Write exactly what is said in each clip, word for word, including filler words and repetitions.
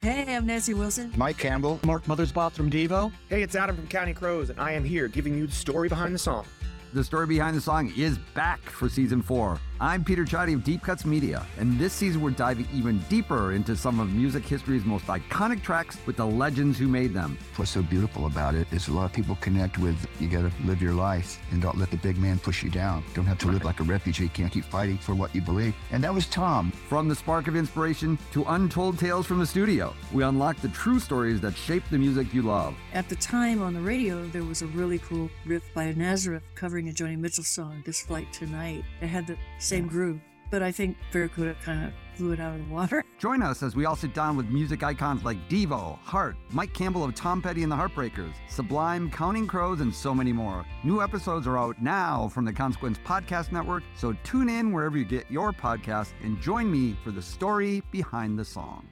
Hey, I'm Nancy Wilson. Mike Campbell. Mark Mothersbaugh from Devo. Hey, it's Adam from Counting Crows, and I am here giving you the story behind the song. The story behind the song is back for season four. I'm Peter Chadi of Deep Cuts Media, and this season we're diving even deeper into some of music history's most iconic tracks with the legends who made them. What's so beautiful about it is a lot of people connect with, you gotta live your life and don't let the big man push you down. Don't have to live like a refugee, can't keep fighting for what you believe. And that was Tom. From the spark of inspiration to untold tales from the studio, we unlock the true stories that shape the music you love. At the time on the radio, there was a really cool riff by Nazareth covering a Joni Mitchell song, This Flight Tonight. It had the same groove, but I think Barracuda kind of blew it out of the water. Join us as we all sit down with music icons like Devo, Heart, Mike Campbell of Tom Petty and the Heartbreakers, Sublime, Counting Crows, and so many more. New episodes are out now from the Consequence Podcast Network, so tune in wherever you get your podcasts and join me for the story behind the song.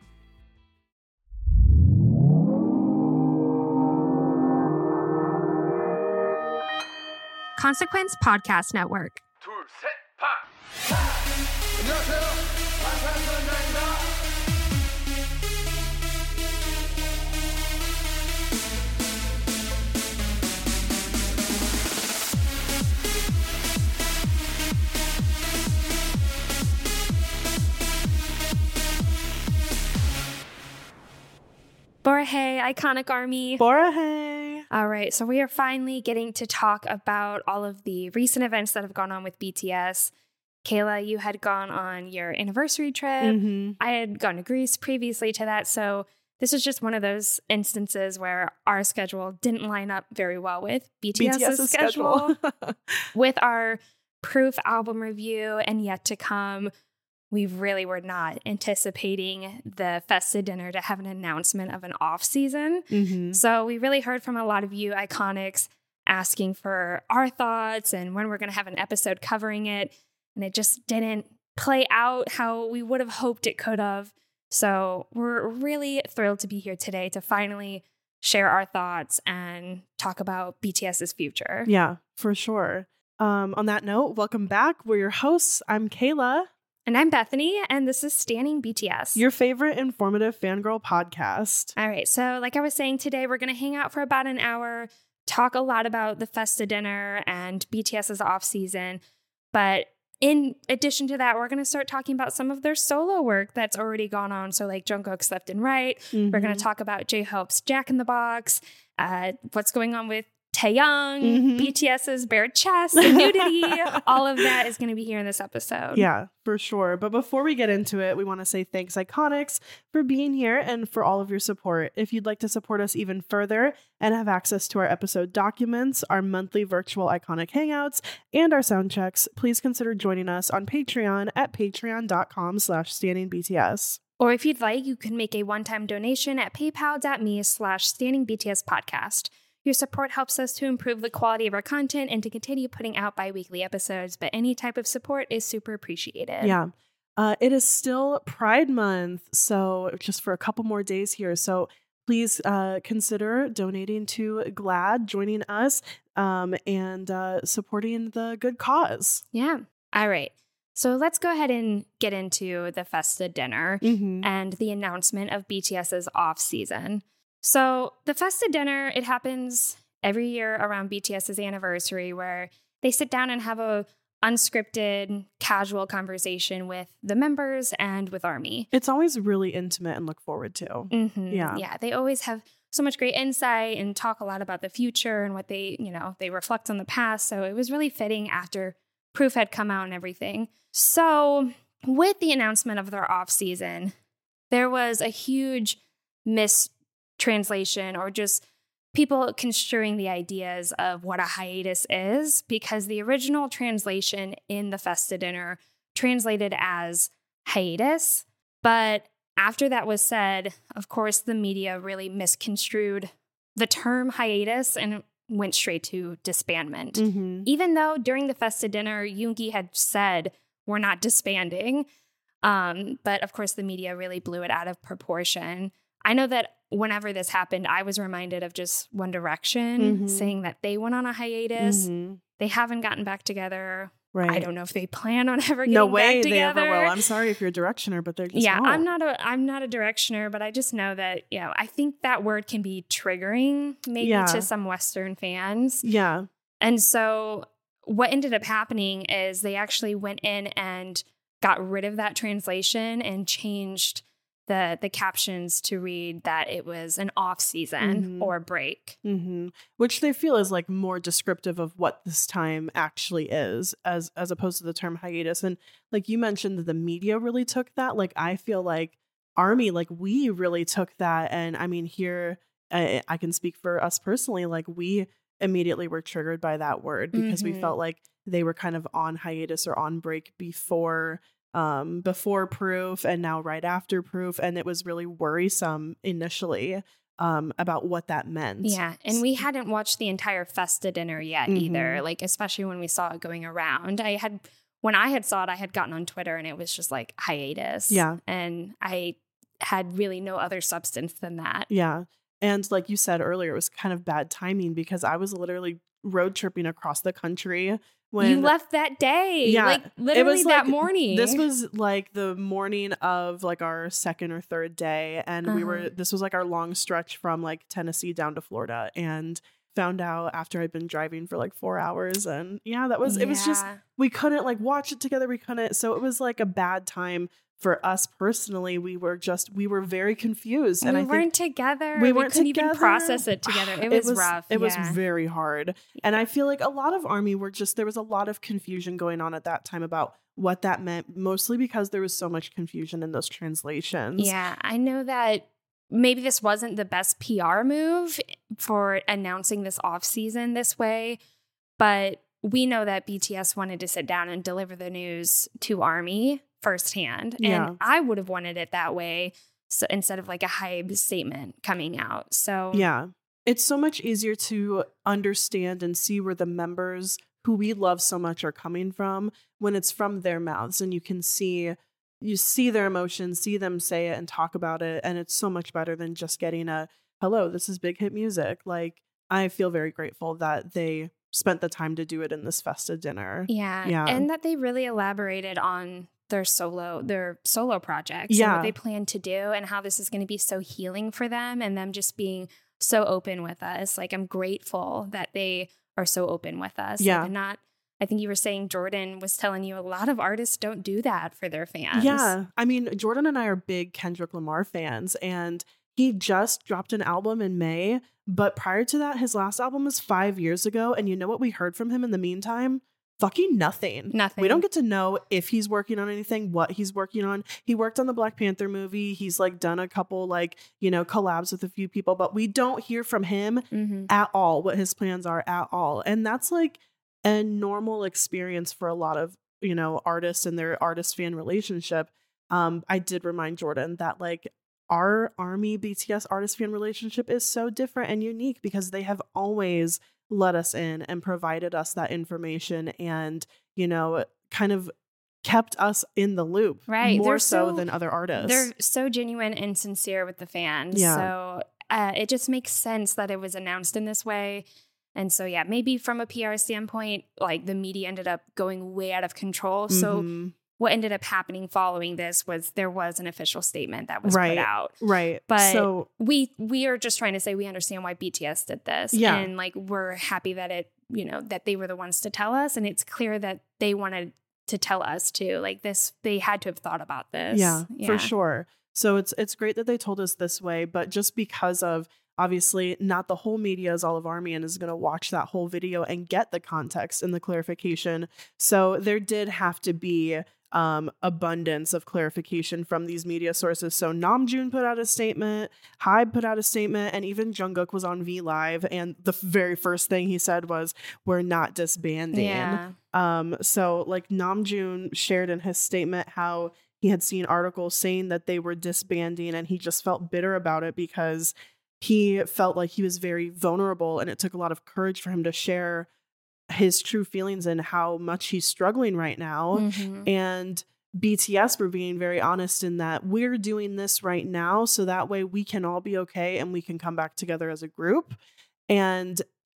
Consequence Podcast Network. Borahae, Iconic Army. Borahae. All right, so we are finally getting to talk about all of the recent events that have gone on with B T S. Kayla, you had gone on your anniversary trip. Mm-hmm. I had gone to Greece previously to that, so this was just one of those instances where our schedule didn't line up very well with BTS's, BTS's schedule. schedule. With our Proof album review and yet to come, we really were not anticipating the Festa dinner to have an announcement of an off season. Mm-hmm. So we really heard from a lot of you iconics asking for our thoughts and when we're going to have an episode covering it. And it just didn't play out how we would have hoped it could have. So we're really thrilled to be here today to finally share our thoughts and talk about BTS's future. Yeah, for sure. Um, on that note, welcome back. We're your hosts. I'm Kayla. And I'm Bethany, and this is Standing B T S. Your favorite informative fangirl podcast. All right, so like I was saying today, we're going to hang out for about an hour, talk a lot about the Festa dinner and BTS's off season. But in addition to that, we're going to start talking about some of their solo work that's already gone on. So like Jungkook's Left and Right. Mm-hmm. We're going to talk about J-Hope's Jack in the Box, uh, what's going on with Taeyang, Mm-hmm. BTS's bare chest, and nudity. All of that is going to be here in this episode. Yeah, for sure. But before we get into it, we want to say thanks, Iconics, for being here and for all of your support. If you'd like to support us even further and have access to our episode documents, our monthly virtual Iconic Hangouts, and our sound checks, please consider joining us on Patreon at patreon.com slash standingbts. Or if you'd like, you can make a one-time donation at paypal.me slash standingbtspodcast. Your support helps us to improve the quality of our content and to continue putting out bi-weekly episodes, but any type of support is super appreciated. Yeah. Uh, it is still Pride Month, so just for a couple more days here. So please uh, consider donating to GLAAD, joining us, um, and uh, supporting the good cause. Yeah. All right. So let's go ahead and get into the Festa dinner Mm-hmm. and the announcement of BTS's off season. So the Festa dinner, it happens every year around BTS's anniversary where they sit down and have a unscripted, casual conversation with the members and with ARMY. It's always really intimate and look forward to. Mm-hmm. Yeah. Yeah. They always have so much great insight and talk a lot about the future and what they, you know, they reflect on the past. So it was really fitting after Proof had come out and everything. So with the announcement of their off season, there was a huge mistranslation or just people construing the ideas of what a hiatus is, because the original translation in the Festa dinner translated as hiatus. But after that was said, of course, the media really misconstrued the term hiatus and went straight to disbandment. Mm-hmm. Even though during the Festa dinner, Yoongi had said, we're not disbanding. Um, but of course, the media really blew it out of proportion. I know that whenever this happened, I was reminded of just One Direction Mm-hmm. saying that they went on a hiatus. Mm-hmm. They haven't gotten back together. Right. I don't know if they plan on ever getting No way back they together. ever will. I'm sorry if you're a directioner, but they're just yeah, won't. I'm not a I'm not a directioner, but I just know that, you know, I think that word can be triggering maybe Yeah. to some Western fans. Yeah. And so what ended up happening is they actually went in and got rid of that translation and changed the the captions to read that it was an off season Mhm. or break. Mm-hmm. Which they feel is like more descriptive of what this time actually is, as as opposed to the term hiatus. And like you mentioned, that the media really took that. Like I feel like Army, like we really took that. And I mean, here I, I can speak for us personally. Like we immediately were triggered by that word because we Mhm. felt like they were kind of on hiatus or on break before um before Proof and now right after Proof, and it was really worrisome initially um about what that meant. Yeah, and we hadn't watched the entire Festa dinner yet Mhm. either, like especially when we saw it going around. I had when I had saw it, I had gotten on Twitter and it was just like hiatus. Yeah. And I had really no other substance than that. Yeah. And like you said earlier, it was kind of bad timing because I was literally road tripping across the country when you left that day. Yeah, Like it literally was that like- morning. This was like the morning of like our second or third day. And we were, Uh-huh. this was like our long stretch from like Tennessee down to Florida, and found out after I'd been driving for like four hours. And yeah, that was, it was just, Yeah. we couldn't like watch it together. We couldn't. So it was like a bad time for us personally. We were just, we were very confused. And we I think weren't together. we We, weren't couldn't together. even process it together. It was, rough. It was yeah. very hard. And I feel like a lot of Army were just, there was a lot of confusion going on at that time about what that meant, mostly because there was so much confusion in those translations. Yeah, I know that maybe this wasn't the best P R move for announcing this off season this way, but we know that B T S wanted to sit down and deliver the news to Army firsthand. Yeah. And I would have wanted it that way, so instead of like a hype statement coming out. So Yeah. It's so much easier to understand and see where the members who we love so much are coming from when it's from their mouths, and you can see you see their emotions, see them say it and talk about it, and it's so much better than just getting a hello, this is big hit music. Like I feel very grateful that they spent the time to do it in this Festa dinner. Yeah. Yeah. And that they really elaborated on their solo their solo projects Yeah. and what they plan to do and how this is going to be so healing for them, and them just being so open with us. Like I'm grateful that they are so open with us. Yeah. Like, not I think you were saying Jordan was telling you a lot of artists don't do that for their fans. Yeah. I mean, Jordan and I are big Kendrick Lamar fans, and he just dropped an album in May. But prior to that, his last album was five years ago. And you know what we heard from him in the meantime? Fucking nothing. Nothing. We don't get to know if he's working on anything, what he's working on. He worked on the Black Panther movie. He's like done a couple like, you know, collabs with a few people, but we don't hear from him Mhm. at all what his plans are at all. And that's like a normal experience for a lot of, you know, artists and their artist fan relationship. Um, I did remind Jordan that like our Army B T S artist fan relationship is so different and unique because they have always let us in and provided us that information and, you know, kind of kept us in the loop. Right. More They're so, so- than other artists. They're so genuine and sincere with the fans. Yeah. So uh, it just makes sense that it was announced in this way. And so, yeah, maybe from a P R standpoint, like the media ended up going way out of control. So Mhm. what ended up happening following this was there was an official statement that was Right. put out. Right. But so we we are just trying to say we understand why B T S did this. Yeah. And like we're happy that it, you know, that they were the ones to tell us. And it's clear that they wanted to tell us too. Like this, they had to have thought about this. Yeah, for sure. So it's it's great that they told us this way, but just because of obviously not the whole media is all of Army and is going to watch that whole video and get the context and the clarification. So there did have to be um, abundance of clarification from these media sources. So Namjoon put out a statement, Hybe put out a statement, and even Jungkook was on V Live. And the very first thing he said was, "We're not disbanding." Yeah. Um, so like Namjoon shared in his statement how he had seen articles saying that they were disbanding, and he just felt bitter about it because he felt like he was very vulnerable, and it took a lot of courage for him to share his true feelings and how much he's struggling right now. Mhm. And B T S were being very honest in that we're doing this right now so that way we can all be okay and we can come back together as a group. And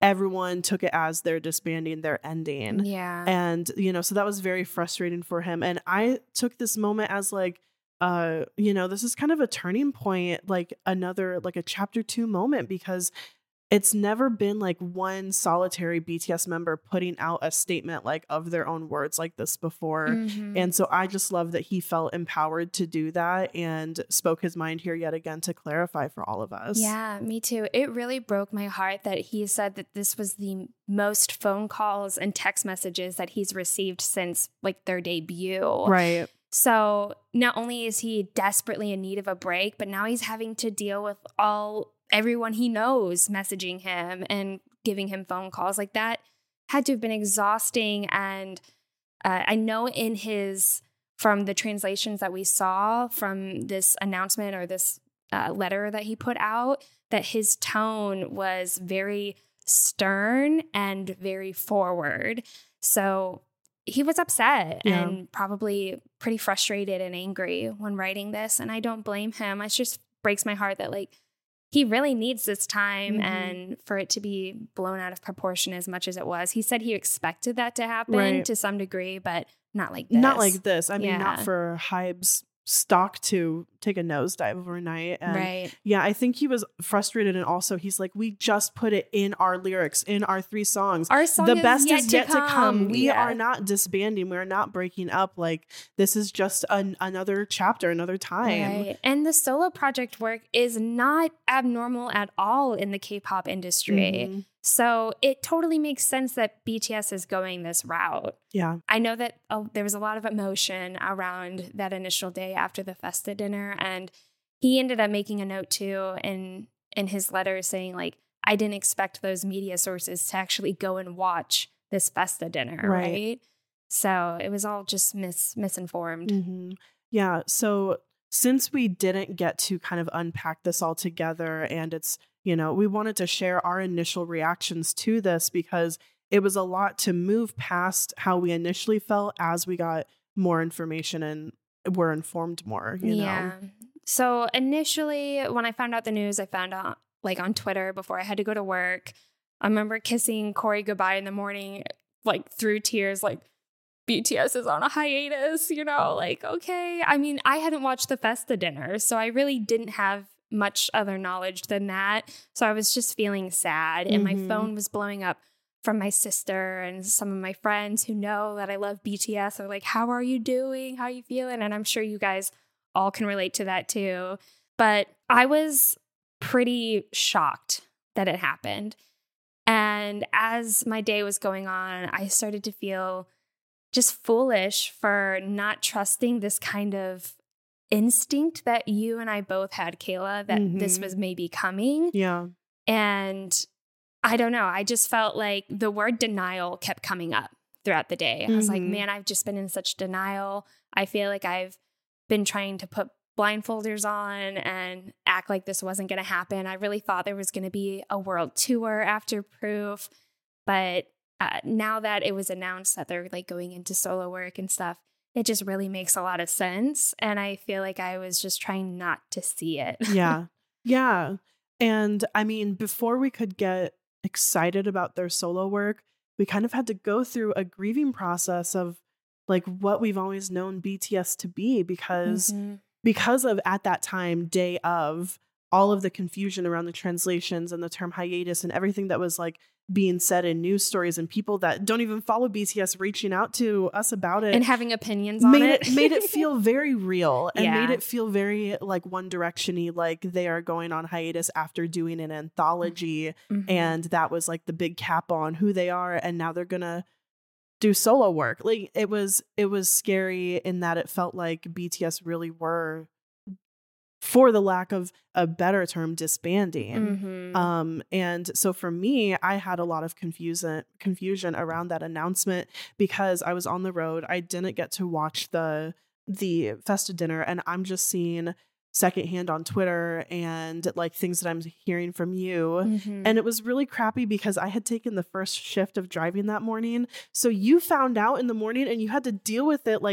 everyone took it as their disbanding, their ending. Yeah. And, you know, so that was very frustrating for him. And I took this moment as like, uh, you know, this is kind of a turning point, like another, like a chapter two moment, because it's never been like one solitary B T S member putting out a statement like of their own words like this before. Mm-hmm. And so I just love that he felt empowered to do that and spoke his mind here yet again to clarify for all of us. Yeah, me too. It really broke my heart that he said that this was the most phone calls and text messages that he's received since like their debut. Right. So not only is he desperately in need of a break, but now he's having to deal with all everyone he knows messaging him and giving him phone calls. Like that had to have been exhausting. And uh, I know in his, from the translations that we saw from this announcement or this uh, letter that he put out, that his tone was very stern and very forward. So he was upset Yeah. and probably pretty frustrated and angry when writing this. And I don't blame him. It just breaks my heart that like, he really needs this time Mm-hmm. and for it to be blown out of proportion as much as it was. He said he expected that to happen Right. to some degree, but not like this. Not like this. I mean, not Yeah. for Hybe's stock to take a nosedive overnight. And Right. yeah, I think he was frustrated. And also he's like, we just put it in our lyrics, in our three songs. Our song The is best yet is to yet to come. come. We Yeah. are not disbanding. We're not breaking up. Like this is just an, another chapter, another time. Right. And the solo project work is not abnormal at all in the K-pop industry. Mhm. So it totally makes sense that B T S is going this route. Yeah. I know that uh, there was a lot of emotion around that initial day after the Festa dinner. And he ended up making a note too in, in his letter saying like, I didn't expect those media sources to actually go and watch this Festa dinner. Right. Right. So it was all just mis misinformed. hmm Yeah. So since we didn't get to kind of unpack this all together, and it's, you know, we wanted to share our initial reactions to this because it was a lot to move past how we initially felt as we got more information and were informed more, you yeah. know? So initially, when I found out the news, I found out like on Twitter before I had to go to work. I remember kissing Corey goodbye in the morning, like through tears, like B T S is on a hiatus, you know, like, okay. I mean, I hadn't watched the Festa dinner, so I really didn't have much other knowledge than that. So I was just feeling sad, and Mhm. my phone was blowing up from my sister and some of my friends who know that I love B T S are like, how are you doing? How are you feeling? And I'm sure you guys all can relate to that too. But I was pretty shocked that it happened. And as my day was going on, I started to feel just foolish for not trusting this kind of instinct that you and I both had, Kayla, that Mhm. this was maybe coming. Yeah. And I don't know. I just felt like the word denial kept coming up throughout the day. I was like, Mhm. man, I've just been in such denial. I feel like I've been trying to put blindfolders on and act like this wasn't going to happen. I really thought there was going to be a world tour after Proof. But uh, now that it was announced that they're like going into solo work and stuff, it just really makes a lot of sense. And I feel like I was just trying not to see it. Yeah. Yeah. And I mean, before we could get excited about their solo work, we kind of had to go through a grieving process of like what we've always known B T S to be because Mhm. because of at that time, day of all of the confusion around the translations and the term hiatus and everything that was like being said in news stories and people that don't even follow B T S reaching out to us about it And having opinions on made it. it made it feel very real and Yeah. made it feel very like One Direction-y, like they are going on hiatus after doing an anthology Mhm. and that was like the big cap on who they are and now they're gonna do solo work. Like it was it was scary in that it felt like B T S really were, for the lack of a better term, disbanding. Mhm. Um, and so for me, I had a lot of confusion confusion around that announcement because I was on the road. I didn't get to watch the the Festa dinner, and I'm just seeing secondhand on Twitter and like things that I'm hearing from you. Mhm. And it was really crappy because I had taken the first shift of driving that morning. So you found out in the morning and you had to deal with it like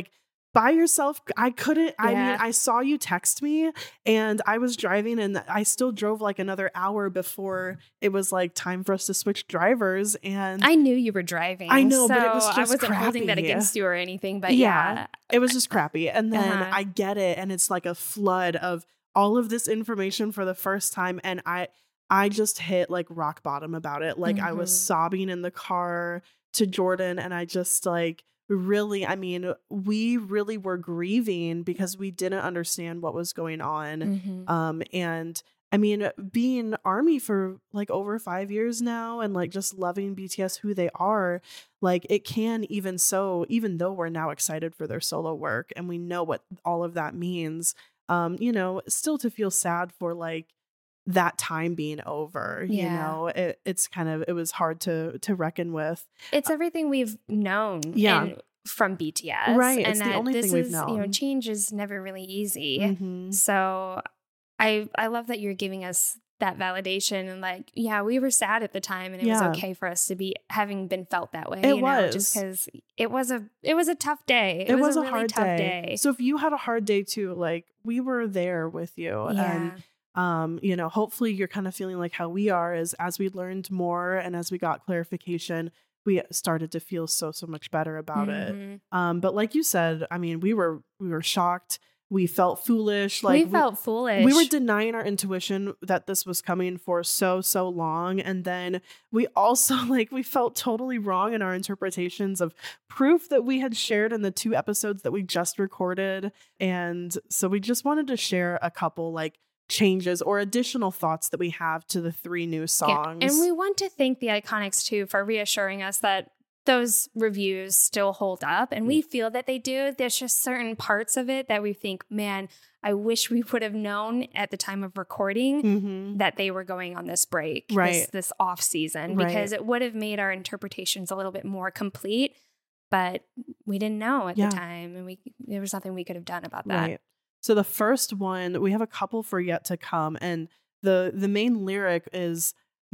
by yourself. I couldn't, I Yeah. mean, I saw you text me and I was driving and I still drove like another hour before it was like time for us to switch drivers. And I knew you were driving. I know, so but it was just I wasn't holding that crappy. against you or anything, but Yeah. yeah. it was just crappy. And then Uh-huh. I get it. And it's like a flood of all of this information for the first time. And I, I just hit like rock bottom about it. Like I was Mhm. sobbing in the car to Jordan and I just like, really, I mean, we really were grieving because we didn't understand what was going on. Mhm. Um, and I mean, being ARMY for like over five years now and like just loving B T S who they are, like it can even so, even though we're now excited for their solo work and we know what all of that means, um, you know, still to feel sad for like that time being over, you Yeah. know, it, it's kind of, it was hard to, to reckon with. It's everything we've known Yeah. and from B T S. Right, And it's the that only this thing we've is, you know, known. change is never really easy. Mhm. So I I love that you're giving us that validation and like, yeah, we were sad at the time and it Yeah. was okay for us to be having been felt that way. It you know, just was. because it was a it was a tough day. It, It, was, was, a, a, really hard tough day. day. So if you had a hard day too, like we were there with you. yeah. And um, you know, hopefully you're kind of feeling like how we are is as we learned more and as we got clarification, we started to feel so, so much better about it. Mhm. Um, but like you said, I mean, we were we were shocked. We felt foolish. Like we felt foolish. we were denying our intuition that this was coming for so, so long. And then we also like, we felt totally wrong in our interpretations of proof that we had shared in the two episodes that we just recorded. And so we just wanted to share a couple like changes or additional thoughts that we have to the three new songs. Yeah. And we want to thank the Iconics too for reassuring us that those reviews still hold up, and we feel that they do. There's just certain parts of it that we think, man, I wish we would have known at the time of recording Mhm. that they were going on this break, Right. this, this off season, Right. because it would have made our interpretations a little bit more complete. But we didn't know at Yeah. the time, and we there was nothing we could have done about that. Right. So the first one, we have a couple for yet to come, and the the main lyric is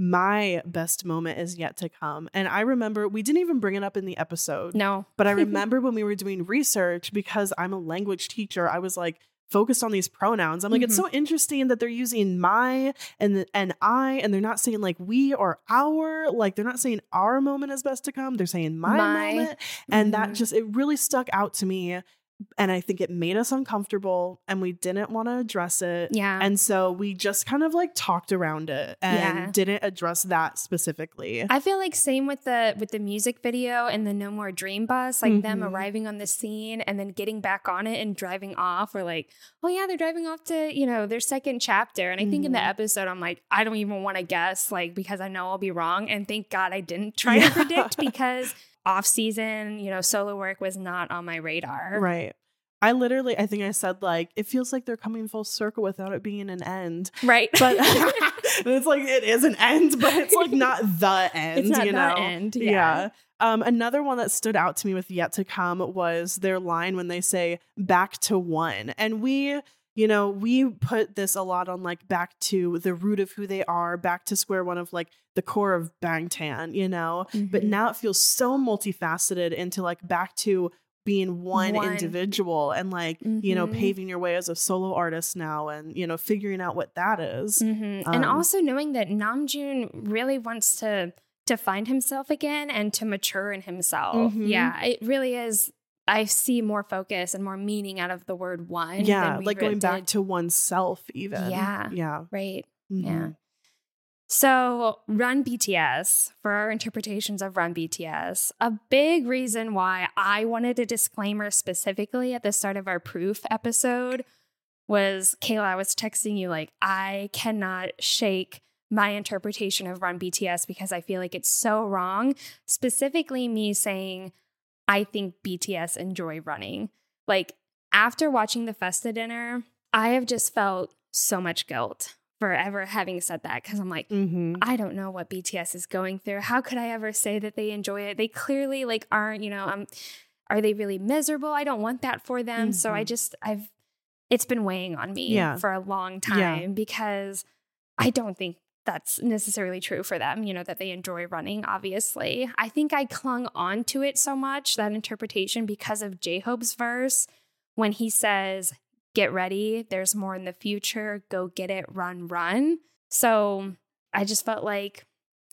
my best moment is yet to come. And I remember we didn't even bring it up in the episode. No, But I remember when we were doing research, because I'm a language teacher, I was like focused on these pronouns. I'm like, it's so interesting that they're using my and the, and I, and they're not saying like we or our, like they're not saying our moment is best to come. They're saying my, My. moment. And that Mhm. just, it really stuck out to me. And I think it made us uncomfortable and we didn't want to address it. yeah. And so we just kind of like talked around it and Yeah. didn't address that specifically. I feel like same with the with the music video and the No More Dream Bus, like them Mhm. arriving on the scene and then getting back on it and driving off. Or like, oh yeah, they're driving off to, you know, their second chapter. And I think in the Mhm. episode, I'm like, I don't even want to guess, like, because I know I'll be wrong. And thank God I didn't try Yeah. to predict, because off season, you know, solo work was not on my radar. Right. I literally, I think I said like, it feels like they're coming full circle without it being an end. Right. But it's like, it is an end, but it's like not the end, It's not you the know? end, Yeah. yeah. Um, another one that stood out to me with yet to come was their line when they say back to one. And we, you know, we put this a lot on like back to the root of who they are, back to square one of like the core of Bangtan, you know? But Mhm. now it feels so multifaceted into like back to being one, One. individual and like, you know, Mhm. paving your way as a solo artist now and, you know, figuring out what that is. Mhm. and Um, also knowing that Namjoon really wants to to find himself again and to mature in himself. Mhm. Yeah, it really is. I see more focus and more meaning out of the word one. Yeah, than we like re- going back did. to oneself even. Yeah. Yeah. right. Mhm. Yeah. So, Run B T S, for our interpretations of Run B T S, a big reason why I wanted a disclaimer specifically at the start of our proof episode was, Kayla, I was texting you like, I cannot shake my interpretation of Run B T S because I feel like it's so wrong. Specifically, me saying, I think B T S enjoy running. Like, after watching the Festa dinner, I have just felt so much guilt for ever having said that, because I'm like, Mhm. I don't know what B T S is going through. How could I ever say that they enjoy it? They clearly like aren't, you know, um, are they really miserable? I don't want that for them. So I Mhm. just, I've, it's been weighing on me Yeah. for a long Yeah. time because I don't think that's necessarily true for them, you know, that they enjoy running, obviously. I think I clung on to it so much, that interpretation, because of J-Hope's verse, when he says, get ready, there's more in the future, go get it, run, run. So I just felt like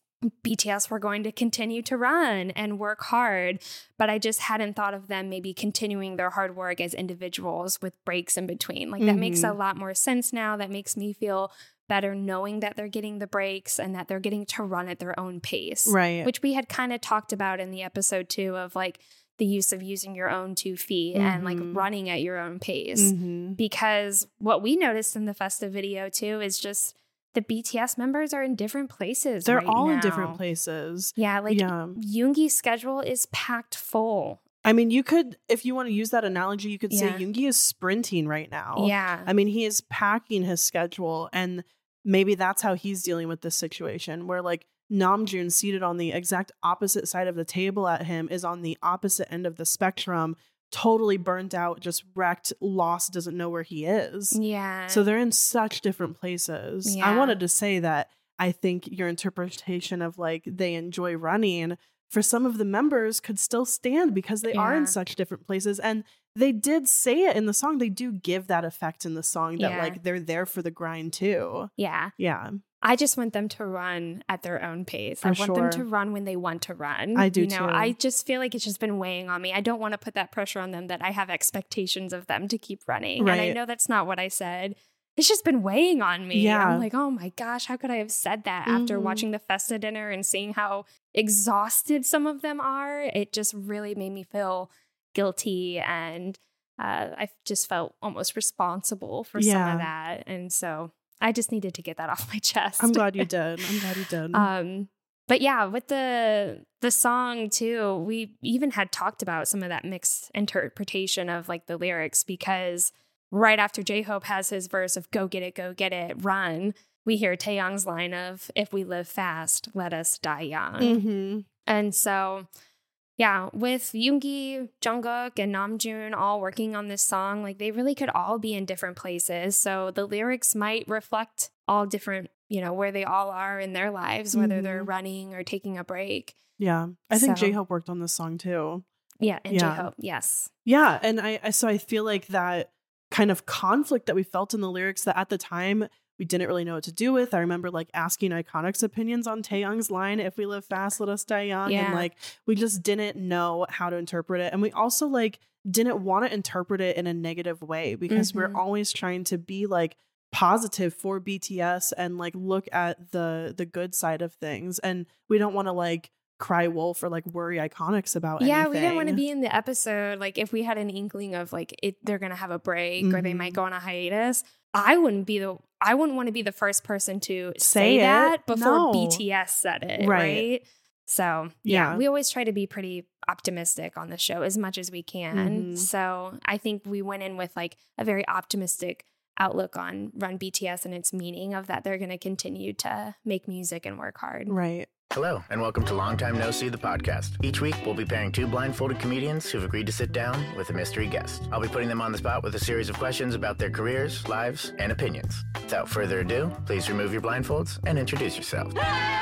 B T S were going to continue to run and work hard, but I just hadn't thought of them maybe continuing their hard work as individuals with breaks in between. Like, that mm-hmm. makes a lot more sense now. That makes me feel better knowing that they're getting the breaks and that they're getting to run at their own pace. Right. Which we had kind of talked about in the episode too, of like the use of using your own two feet mm-hmm. and like running at your own pace. Mm-hmm. Because what we noticed in the festive video too is just the B T S members are in different places. They're right all now. in different places. Yeah, like yeah. Yoongi's schedule is packed full. I mean, you could, if you want to use that analogy, you could say Yeah. Yoongi is sprinting right now. Yeah. I mean, he is packing his schedule, and maybe that's how he's dealing with this situation, where like Namjoon, seated on the exact opposite side of the table at him, is on the opposite end of the spectrum, totally burnt out, just wrecked, lost, doesn't know where he is. Yeah. So they're in such different places. Yeah. I wanted to say that I think your interpretation of like they enjoy running for some of the members could still stand because they are in Yeah. such different places. And they did say it in the song. They do give that effect in the song that Yeah. like they're there for the grind too. Yeah. Yeah. I just want them to run at their own pace. For I want sure. them to run when they want to run. I do you know, too. I just feel like it's just been weighing on me. I don't want to put that pressure on them that I have expectations of them to keep running. And I Right. know that's not what I said. It's just been weighing on me. Yeah. I'm like, oh my gosh, how could I have said that after Mhm. watching the Festa dinner and seeing how exhausted some of them are? It just really made me feel guilty, and uh, I just felt almost responsible for some Yeah. of that. And so I just needed to get that off my chest. I'm glad you did. I'm glad you did. Um, but yeah, with the the song too, we even had talked about some of that mixed interpretation of like the lyrics, because right after J-Hope has his verse of "Go get it, go get it, run," we hear Taeyong's line of "If we live fast, let us die young." mm-hmm. And so, yeah, with Yoongi, Jungkook, and Namjoon all working on this song, like they really could all be in different places. So the lyrics might reflect all different, you know, where they all are in their lives, whether Mhm. they're running or taking a break. Yeah. I think So- J-Hope worked on this song too. Yeah, and Yeah. J-Hope, yes. Yeah, and I, I so I feel like that kind of conflict that we felt in the lyrics that at the time we didn't really know what to do with. I remember like asking Iconic's opinions on Taeyong's line, "If we live fast, let us die young." Yeah. And like we just didn't know how to interpret it. And we also like didn't want to interpret it in a negative way, because Mhm. we're always trying to be like positive for B T S and like look at the the good side of things. And we don't want to like cry wolf or like worry Iconics about Yeah, anything. we didn't want to be in the episode. Like if we had an inkling of like it, they're going to have a break or they Mhm. might go on a hiatus, I wouldn't be the I wouldn't want to be the first person to say, Say it. that before No. B T S said it, Right. right? So, yeah, Yeah. we always try to be pretty optimistic on the show as much as we can. Mhm. So, I think we went in with like a very optimistic outlook on Run B T S and its meaning of that they're going to continue to make music and work hard. Right. Hello, and welcome to Long Time No See, the podcast. Each week, we'll be pairing two blindfolded comedians who've agreed to sit down with a mystery guest. I'll be putting them on the spot with a series of questions about their careers, lives, and opinions. Without further ado, please remove your blindfolds and introduce yourself.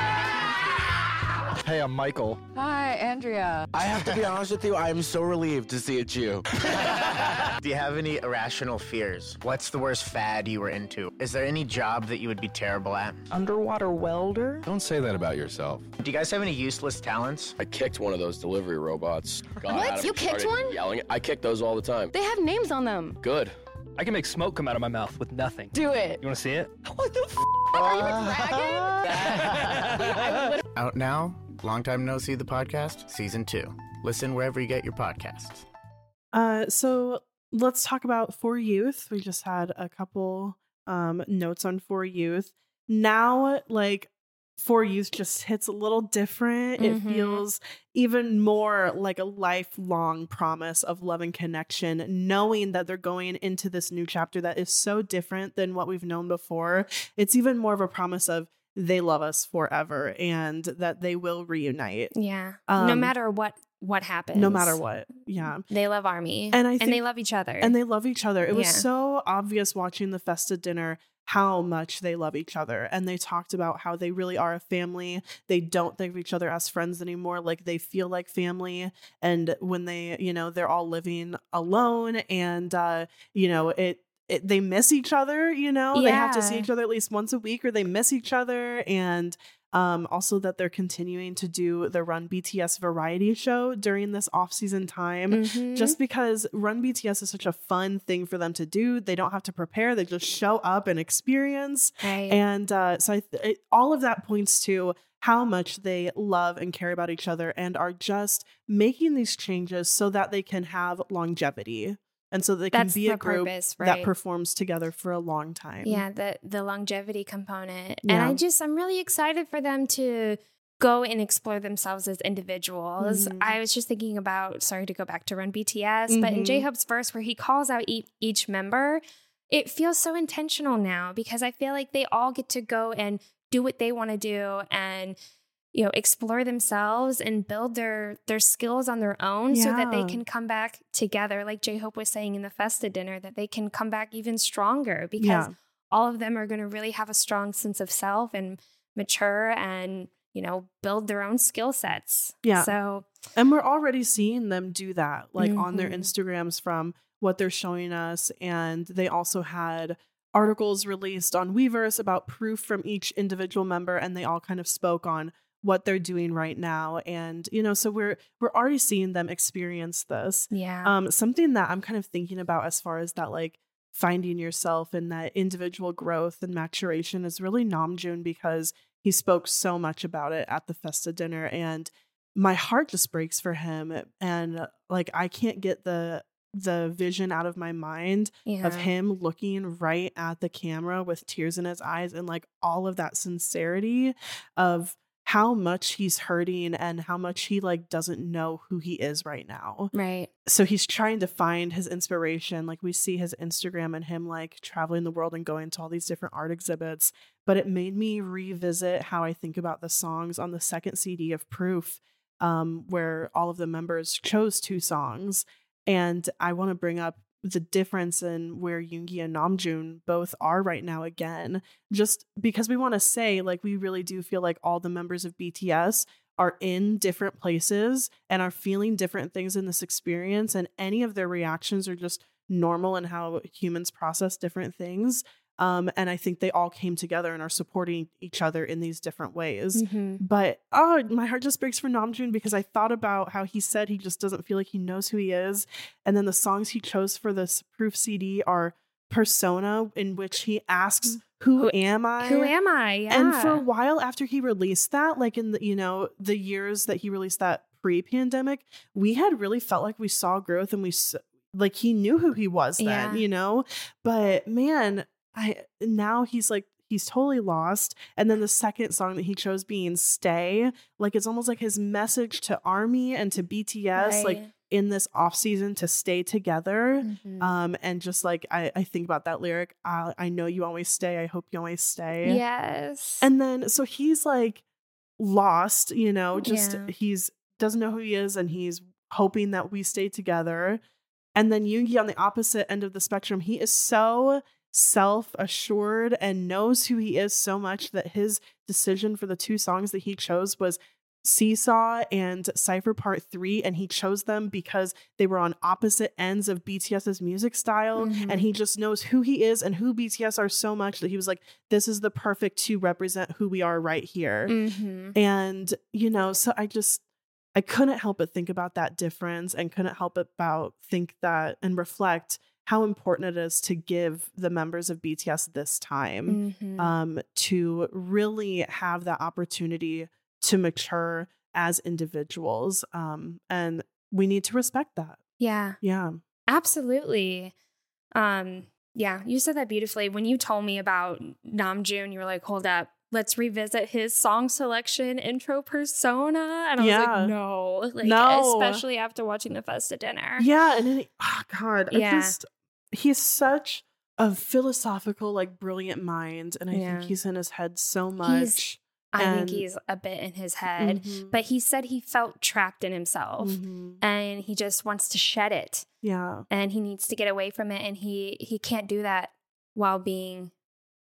Hey, I'm Michael. Hi, Andrea. I have to be honest with you, I am so relieved to see it's you. Do you have any irrational fears? What's the worst fad you were into? Is there any job that you would be terrible at? Underwater welder? Don't say that about yourself. Do you guys have any useless talents? I kicked one of those delivery robots. Got What? at him, You kicked started one? Yelling. I kick those all the time. They have names on them. Good. I can make smoke come out of my mouth with nothing. Do it. You want to see it? What the f? Are you a dragon? Out now, Long Time No See, the podcast, season two. Listen wherever you get your podcasts. Uh, so let's talk about For Youth. We just had a couple um, notes on For Youth. Now, like, For Youth just hits a little different. It Mhm. feels even more like a lifelong promise of love and connection, knowing that they're going into this new chapter that is so different than what we've known before. It's even more of a promise of they love us forever and that they will reunite. Yeah. no Um, matter what what happens. No matter what. Yeah. They love ARMY. And I and think- they love each other. And they love each other. It was Yeah. so obvious watching the Festa dinner how much they love each other. And they talked about how they really are a family. They don't think of each other as friends anymore. Like they feel like family. And when they, you know, they're all living alone and, uh, you know, it, it, they miss each other, you know, Yeah. they have to see each other at least once a week or they miss each other. And Um, also that they're continuing to do the Run B T S variety show during this off-season time, Mhm. just because Run B T S is such a fun thing for them to do. They don't have to prepare. They just show up and experience. Right. And uh, so I th- it, all of that points to how much they love and care about each other and are just making these changes so that they can have longevity. And so they can That's be the a group purpose, that right. performs together for a long time. Yeah, the the longevity component. And Yeah. I just I'm really excited for them to go and explore themselves as individuals. Mhm. I was just thinking about, sorry to go back to Run B T S, but in Mhm. J-Hope's verse where he calls out e- each member, it feels so intentional now because I feel like they all get to go and do what they want to do and, you know, explore themselves and build their their skills on their own so that they Yeah. can come back together, like J-Hope was saying in the Festa dinner, that they can come back even stronger because Yeah. all of them are going to really have a strong sense of self and mature and, you know, build their own skill sets. Yeah. So, And we're already seeing them do that, like on their Mhm. Instagrams from what they're showing us. And they also had articles released on Weverse about proof from each individual member, and they all kind of spoke on what they're doing right now. And, you know, so we're we're already seeing them experience this. yeah. Um, something that I'm kind of thinking about as far as that, like finding yourself and that individual growth and maturation is really Namjoon, because he spoke so much about it at the Festa dinner, and my heart just breaks for him. And uh, like, I can't get the the vision out of my mind yeah. of him looking right at the camera with tears in his eyes and like all of that sincerity of how much he's hurting and how much he like doesn't know who he is right now. Right. So he's trying to find his inspiration. Like we see his Instagram and him like traveling the world and going to all these different art exhibits. But it made me revisit how I think about the songs on the second C D of Proof, um, where all of the members chose two songs. And I want to bring up the difference in where Yoongi and Namjoon both are right now again, just because we want to say, like, we really do feel like all the members of B T S are in different places and are feeling different things in this experience. And any of their reactions are just normal in how humans process different things. Um, and I think they all came together and are supporting each other in these different ways. Mhm. But, oh, my heart just breaks for Namjoon because I thought about how he said he just doesn't feel like he knows who he is. And then the songs he chose for this Proof C D are Persona, in which he asks, who, Who- am I? Who am I? Yeah. And for a while after he released that, like in the, you know, the years that he released that pre-pandemic, we had really felt like we saw growth and we, s- like he knew who he was then, Yeah. you know? But man, I now he's like, he's totally lost. And then the second song that he chose being Stay, like it's almost like his message to ARMY and to B T S, like Right. in this off season to stay together. Mhm. Um, and just like, I, I think about that lyric, I, I know you always stay. I hope you always stay. Yes. And then, so he's like lost, you know, just Yeah. he's doesn't know who he is and he's hoping that we stay together. And then Yoongi on the opposite end of the spectrum, he is so self-assured and knows who he is so much that his decision for the two songs that he chose was Seesaw and Cypher Part three, and he chose them because they were on opposite ends of BTS's music style. Mhm. And he just knows who he is and who B T S are so much that he was like, this is the perfect to represent who we are right here. Mhm. And, you know, so I just, I couldn't help but think about that difference and couldn't help but about think that and reflect how important it is to give the members of B T S this time Mhm. um, to really have that opportunity to mature as individuals. Um, and we need to respect that. Yeah. Yeah. Absolutely. Um, yeah, you said that beautifully. When you told me about Namjoon, you were like, hold up, let's revisit his song selection intro persona. And I was Yeah. like, no. Like, No. especially after watching the Festa dinner. Yeah. And then, he, oh God, I Yeah. just, he's such a philosophical, like brilliant mind. And I Yeah. think he's in his head so much. I And- think he's a bit in his head. Mhm. But he said he felt trapped in himself Mhm. and he just wants to shed it. Yeah. And he needs to get away from it. And he he can't do that while being,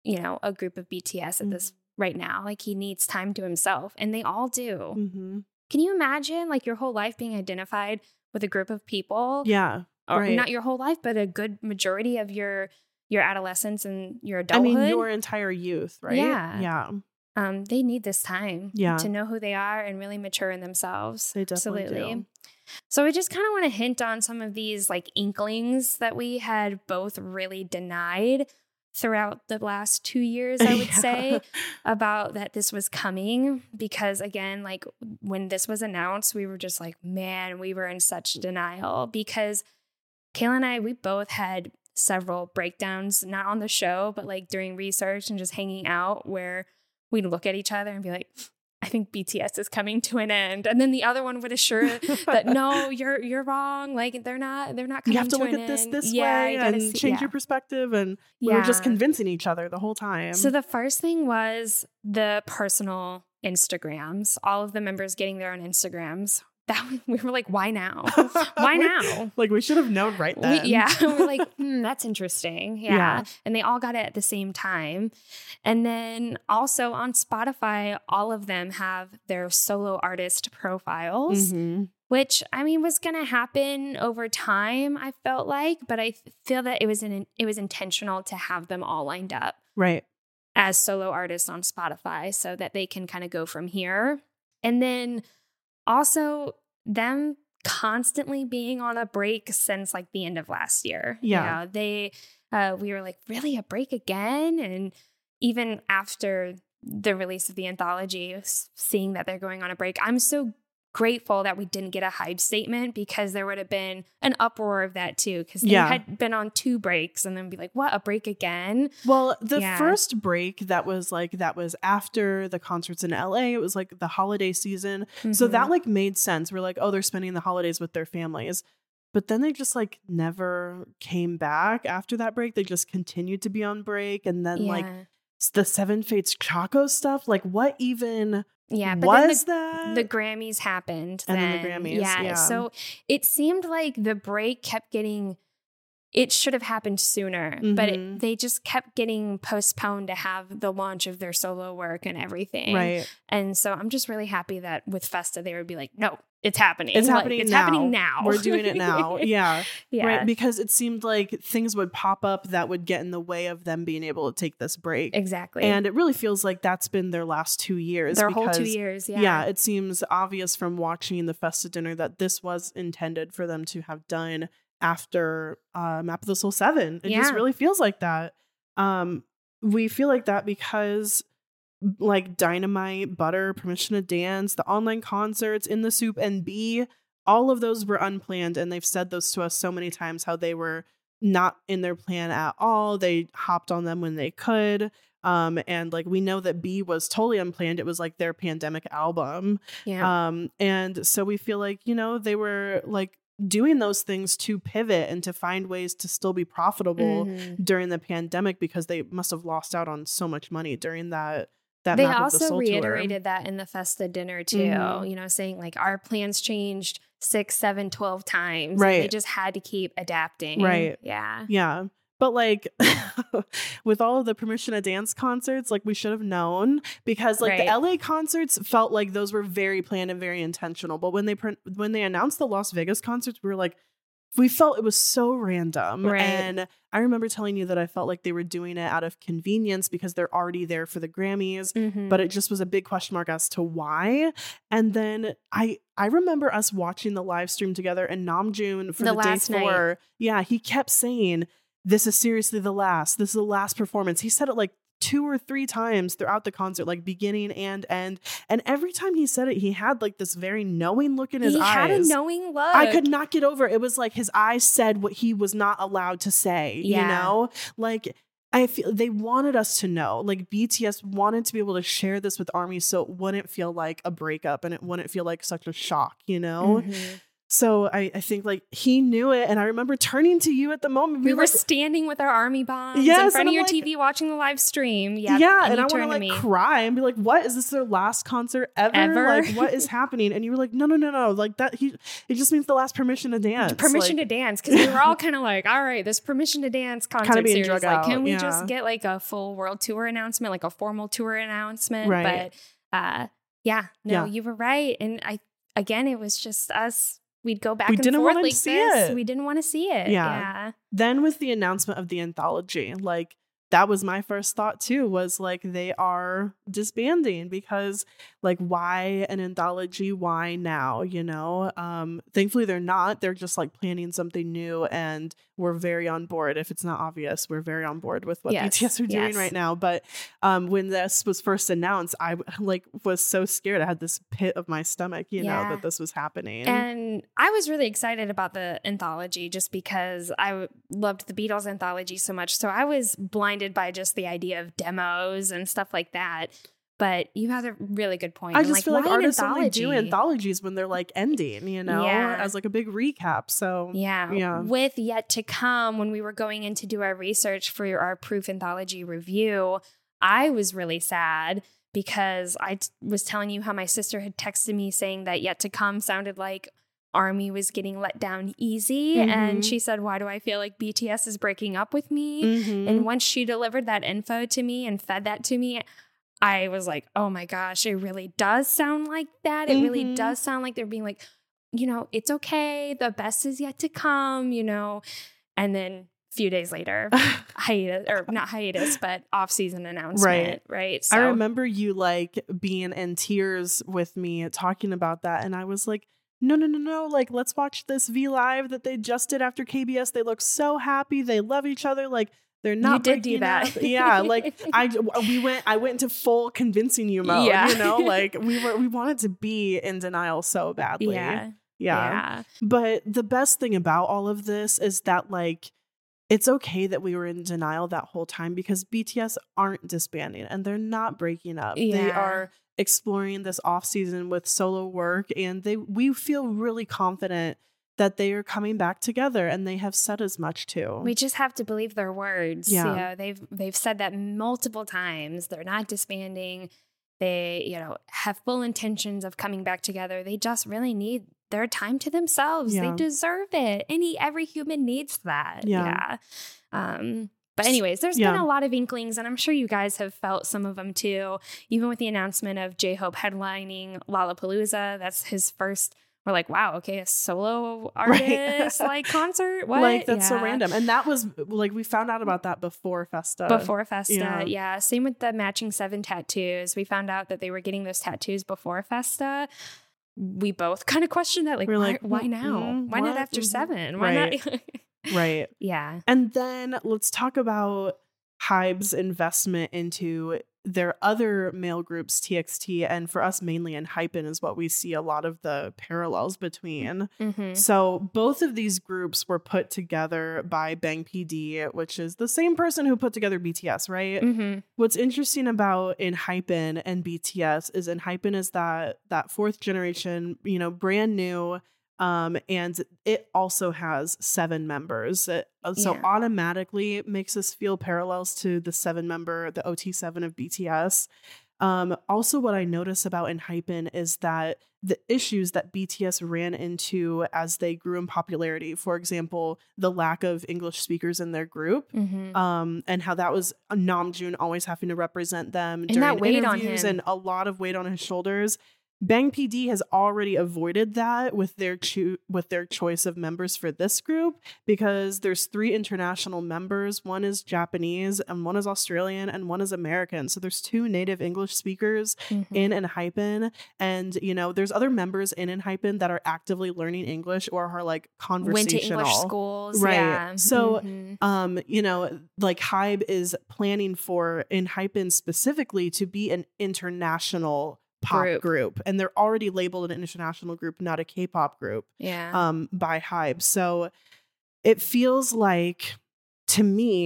you know, a group of B T S at this right now. Like he needs time to himself, and they all do. Mm-hmm. Can you imagine like your whole life being identified with a group of people? Yeah. Or right. not your whole life, but a good majority of your your adolescence and your adulthood. I mean, your entire youth, right? Yeah. Yeah. Um, they need this time yeah. to know who they are and really mature in themselves. They definitely Absolutely. do. So I just kind of want to hint on some of these like inklings that we had both really denied throughout the last two years, I would yeah. say, about that this was coming. Because again, like when this was announced, we were just like, man, we were in such denial because Kayla and I, we both had several breakdowns, not on the show, but like during research and just hanging out where we'd look at each other and be like, I think B T S is coming to an end. And then the other one would assure that, no, you're you're wrong. Like they're not, they're not coming You have to, to look an at this end. this yeah, way you and see, change yeah. your perspective. And we yeah. were just convincing each other the whole time. So the first thing was the personal Instagrams, all of the members getting their own Instagrams. That we were like, why now? Why now? Like we should have known right then. We, yeah. We're like, hmm, that's interesting. Yeah. Yeah. And they all got it at the same time. And then also on Spotify, all of them have their solo artist profiles, Mm-hmm. which I mean was going to happen over time, I felt like, but I feel that it was an, it was intentional to have them all lined up. Right. As solo artists on Spotify so that they can kind of go from here. And then also them constantly being on a break since like the end of last year. Yeah. You know, they, uh, we were like, really a break again? And even after the release of the anthology, seeing that they're going on a break, I'm so grateful that we didn't get a Hyde statement because there would have been an uproar of that too. Because they Yeah. had been on two breaks and then be like, what, a break again? Well, the Yeah. first break that was like, that was after the concerts in L A. It was like the holiday season. So Mhm. that like made sense. We're like, oh, they're spending the holidays with their families. But then they just like never came back after that break. They just continued to be on break. And then like Yeah. s- the Seven Fates Choco stuff, like what even Yeah, but was then that? the, the Grammys happened. And then the then. Grammys, yeah. So it seemed like the break kept getting, it should have happened sooner, but Mhm. it, they just kept getting postponed to have the launch of their solo work and everything. Right. And so I'm just really happy that with Festa, they would be like, no, it's happening. It's Like, happening It's now. happening now. We're doing it now. Yeah. Yeah. Right. Because it seemed like things would pop up that would get in the way of them being able to take this break. Exactly. And it really feels like that's been their last two years. Their whole two because, years, yeah. Yeah. It seems obvious from watching the Festa dinner that this was intended for them to have done after uh, Map of the Soul seven. It just Yeah. really feels like that. Um, we feel like that because like Dynamite, Butter, Permission to Dance, the online concerts, In the Soup, and B, all of those were unplanned. And they've said those to us so many times, how they were not in their plan at all. They hopped on them when they could. Um, and like, we know that B was totally unplanned. It was like their pandemic album. Yeah. Um, and so we feel like, you know, they were like doing those things to pivot and to find ways to still be profitable Mhm. during the pandemic, because they must have lost out on so much money during that. That They Map of the also Soul tour. reiterated that in the Festa dinner too, Mhm. you know, saying like our plans changed six, seven, twelve times. and Right. They just had to keep adapting. Right. Yeah. Yeah. But like with all of the Permission to Dance concerts, like we should have known, because like Right. the L A concerts felt like those were very planned and very intentional. But when they pr- when they announced the Las Vegas concerts, we were like, we felt it was so random. Right. And I remember telling you that I felt like they were doing it out of convenience because they're already there for the Grammys. Mhm. But it just was a big question mark as to why. And then I I remember us watching the live stream together, and Namjoon for The the, day last night. four, yeah, he kept saying, this is seriously the last. This is the last performance. He said it like two or three times throughout the concert, like beginning and end. And every time he said it, he had like this very knowing look in his he eyes. had a knowing look. I could not get over it. It was like his eyes said what he was not allowed to say, Yeah. you know? Like, I feel they wanted us to know. Like, B T S wanted to be able to share this with ARMY so it wouldn't feel like a breakup and it wouldn't feel like such a shock, you know? Mhm. So I, I think like he knew it. And I remember turning to you at the moment. We were like, standing with our army bonds yes, in front of your like, T V watching the live stream. Yep. Yeah. And, and I want to to like me. cry and be like, what? Is this their last concert ever? Ever? Like, what is happening? And you were like, no, no, no, no. Like that, he, it just means the last permission to dance. Permission like, to dance. Because we were all kind of like, all right, this permission to dance concert Kinda being series. drug Like, out, can we yeah. just get like a full world tour announcement, like a formal tour announcement? Right. But uh, yeah, no, Yeah. you were right. And I, again, it was just us. We'd go back We and didn't forth want like to see this. it. We didn't want to see it. Yeah. Yeah. Then with the announcement of the anthology, like that was my first thought too, was like they are disbanding because like why an anthology? Why now? You know, um, thankfully they're not. They're just like planning something new, and we're very on board. If it's not obvious, we're very on board with what Yes, B T S are doing yes. right now. But um, when this was first announced, I like was so scared. I had this pit of my stomach, you Yeah. know, that this was happening. And I was really excited about the anthology just because I w- loved the Beatles anthology so much. So I was blinded by just the idea of demos and stuff like that. But you have a really good point. I I'm just like, feel like why an artists only do anthology? anthologies when they're like ending, you know, Yeah. as like a big recap. So Yeah. yeah. With Yet to Come, when we were going in to do our research for our Proof Anthology review, I was really sad because I t- was telling you how my sister had texted me saying that Yet to Come sounded like ARMY was getting let down easy. Mhm. And she said, why do I feel like B T S is breaking up with me? Mhm. And once she delivered that info to me and fed that to me, I was like, oh my gosh, it really does sound like that. It really Mhm. does sound like they're being like, you know, it's okay. The best is yet to come, you know. And then a few days later, hiatus, or not hiatus, but off-season announcement, right? right? I remember you like being in tears with me talking about that. And I was like, no, no, no, no. Like, let's watch this V Live that they just did after K B S. They look so happy. They love each other. Like, they're not. You did do breaking that. up. Yeah. Like I, we went, I went into full convincing you mode, Yeah. you know, like we were, we wanted to be in denial so badly. Yeah. Yeah. Yeah. But the best thing about all of this is that like, it's okay that we were in denial that whole time because B T S aren't disbanding and they're not breaking up. They Yeah. are exploring this off season with solo work, and they we feel really confident that they are coming back together, and they have said as much too. We just have to believe their words. Yeah. You know, they've they've said that multiple times. They're not disbanding. They, you know, have full intentions of coming back together. They just really need their time to themselves. Yeah. They deserve it. Any every human needs that. Yeah. Yeah. Um, but anyways, there's Yeah. been a lot of inklings, and I'm sure you guys have felt some of them too. Even with the announcement of J-Hope headlining Lollapalooza, that's his first. We're like, wow, okay, a solo artist like concert. What? Like that's so Yeah. random, and that was like we found out about that before Festa. Before Festa, yeah. yeah. Same with the matching seven tattoos. We found out that they were getting those tattoos before Festa. We both kind of questioned that, like, We're why, like, why mm, now? mm, Why not what? after Mhm. seven? Why Right. not? Right. Yeah. And then let's talk about Hybe's investment into their other male groups, T X T, and for us mainly in Hypen is what we see a lot of the parallels between. Mm-hmm. So both of these groups were put together by Bang P D, which is the same person who put together B T S, right? Mm-hmm. What's interesting about in Hypen and B T S is in Hypen is that that fourth generation, you know, brand new. Um, and it also has seven members. It, uh, so Yeah. automatically makes us feel parallels to the seven member, the O T seven of B T S. Um, also, what I notice about in Hypen is that the issues that B T S ran into as they grew in popularity, for example, the lack of English speakers in their group, Mm-hmm. um, and how that was Namjoon always having to represent them And during that weighed on interviews him. and a lot of weight on his shoulders. Bang P D has already avoided that with their cho- with their choice of members for this group because there's three international members. One is Japanese and one is Australian and one is American. So there's two native English speakers Mm-hmm. in Enhypen, and you know there's other members in Enhypen that are actively learning English or are like conversational. Went to English schools. Right. Yeah. So, Mhm. Um, you know, like Hybe is planning for Enhypen specifically to be an international pop Group. group. And they're already labeled an international group, not a K-pop group, yeah. um, by Hybe. So it feels like to me,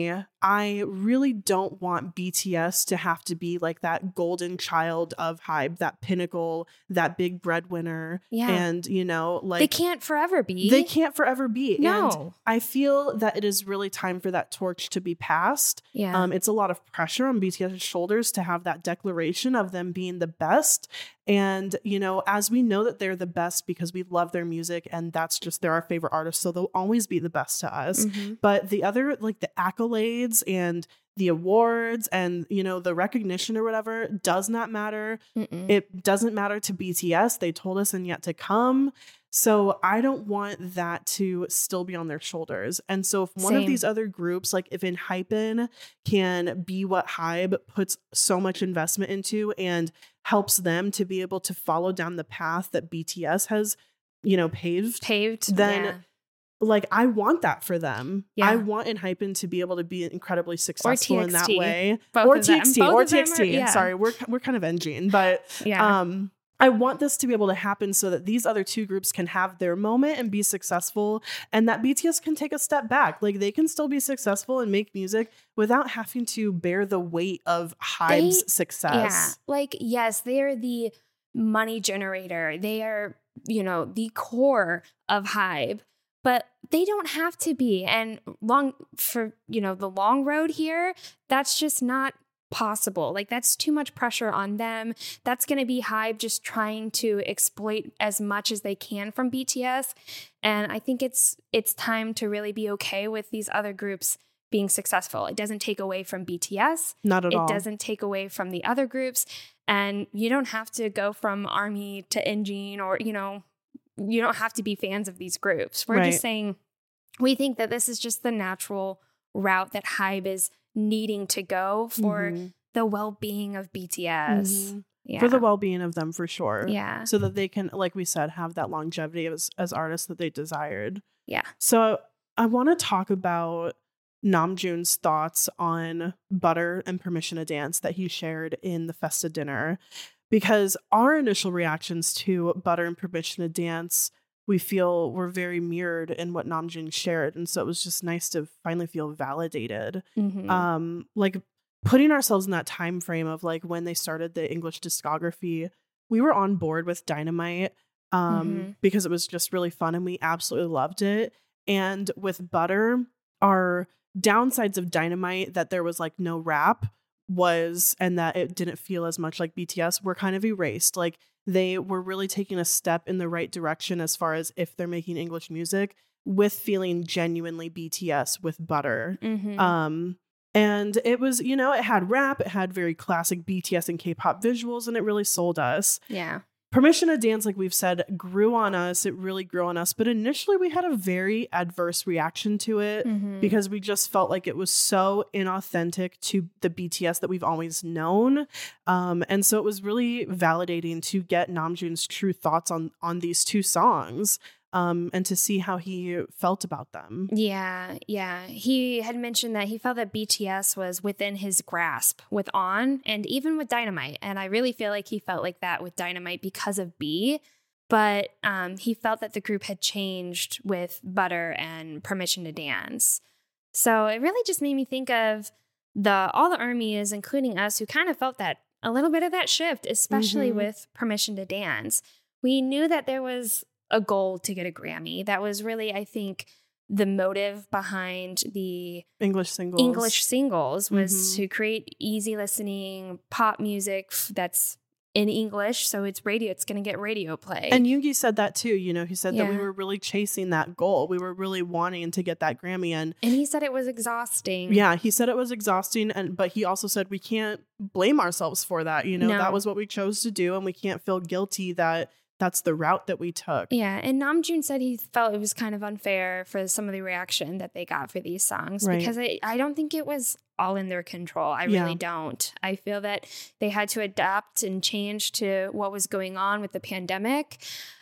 I really don't want B T S to have to be like that golden child of HYBE, that pinnacle, that big breadwinner. Yeah. And, you know, like they can't forever be. They can't forever be. No. And I feel that it is really time for that torch to be passed. Yeah. Um, it's a lot of pressure on BTS's shoulders to have that declaration of them being the best. And, you know, as we know that they're the best because we love their music and that's just, they're our favorite artists. So they'll always be the best to us. Mm-hmm. But the other, like the accolades and the awards and, you know, the recognition or whatever does not matter. Mm-mm. It doesn't matter to B T S. They told us and yet to come. So I don't want that to still be on their shoulders. And so if one Same. of these other groups, like if ENHYPEN can be what HYBE puts so much investment into and helps them to be able to follow down the path that B T S has, you know, paved, Paved. then yeah. like I want that for them. Yeah. I want ENHYPEN to be able to be incredibly successful in that T X T. way. Both or of them. T X T. Both Or of them T X T. are- yeah. Sorry, we're we're kind of engine, but Yeah. um I want this to be able to happen so that these other two groups can have their moment and be successful, and that B T S can take a step back. Like they can still be successful and make music without having to bear the weight of HYBE's They- success. Yeah. Like, yes, they're the money generator. They are, you know, the core of HYBE, but they don't have to be. And long for, you know, the long road here, that's just not possible. Like that's too much pressure on them. That's going to be HYBE just trying to exploit as much as they can from B T S. And I think it's it's time to really be okay with these other groups being successful. It doesn't take away from B T S. Not at it all. It doesn't take away from the other groups. And you don't have to go from ARMY to NGene, or, you know, you don't have to be fans of these groups. We're Right. just saying we think that this is just the natural route that HYBE is needing to go for Mhm. the well-being of B T S. Mhm. Yeah. For the well-being of them, for sure. Yeah. So that they can, like we said, have that longevity as, as artists that they desired. Yeah. So I want to talk about Namjoon's thoughts on Butter and Permission to Dance that he shared in the Festa dinner, because our initial reactions to Butter and Permission to Dance, we feel were very mirrored in what Namjoon shared. And so it was just nice to finally feel validated. Mhm. Um, like putting ourselves in that time frame of like when they started the English discography, we were on board with Dynamite um, Mhm. because it was just really fun and we absolutely loved it. And with Butter, our downsides of Dynamite, that there was like no rap was, and that it didn't feel as much like B T S, were kind of erased. Like they were really taking a step in the right direction as far as if they're making English music with feeling genuinely B T S with Butter. Mhm. Um, and it was, you know, it had rap, it had very classic B T S and K-pop visuals, and it really sold us. yeah. Permission to Dance, like we've said, grew on us. It really grew on us. But initially we had a very adverse reaction to it Mhm. because we just felt like it was so inauthentic to the B T S that we've always known. Um, and so it was really validating to get Namjoon's true thoughts on, on these two songs. Um, and to see how he felt about them. Yeah, yeah. He had mentioned that he felt that B T S was within his grasp with On and even with Dynamite. And I really feel like he felt like that with Dynamite because of B. But um, he felt that the group had changed with Butter and Permission to Dance. So it really just made me think of the all the ARMYs, including us, who kind of felt that a little bit of that shift, especially Mhm. with Permission to Dance. We knew that there was a goal to get a Grammy. That was really, I think, the motive behind the English singles. English singles was Mhm. to create easy listening pop music f- that's in English. So it's radio, it's going to get radio play. And Yoongi said that too. You know, he said that we Yeah. were really chasing that goal. We were really wanting to get that Grammy. And and he said it was exhausting. yeah, he said it was exhausting. And but he also said we can't blame ourselves for that. You know, No. that was what we chose to do, and we can't feel guilty that that's the route that we took. Yeah, and Namjoon said he felt it was kind of unfair for some of the reaction that they got for these songs Right. because I, I don't think it was all in their control. I Yeah. really don't. I feel that they had to adapt and change to what was going on with the pandemic.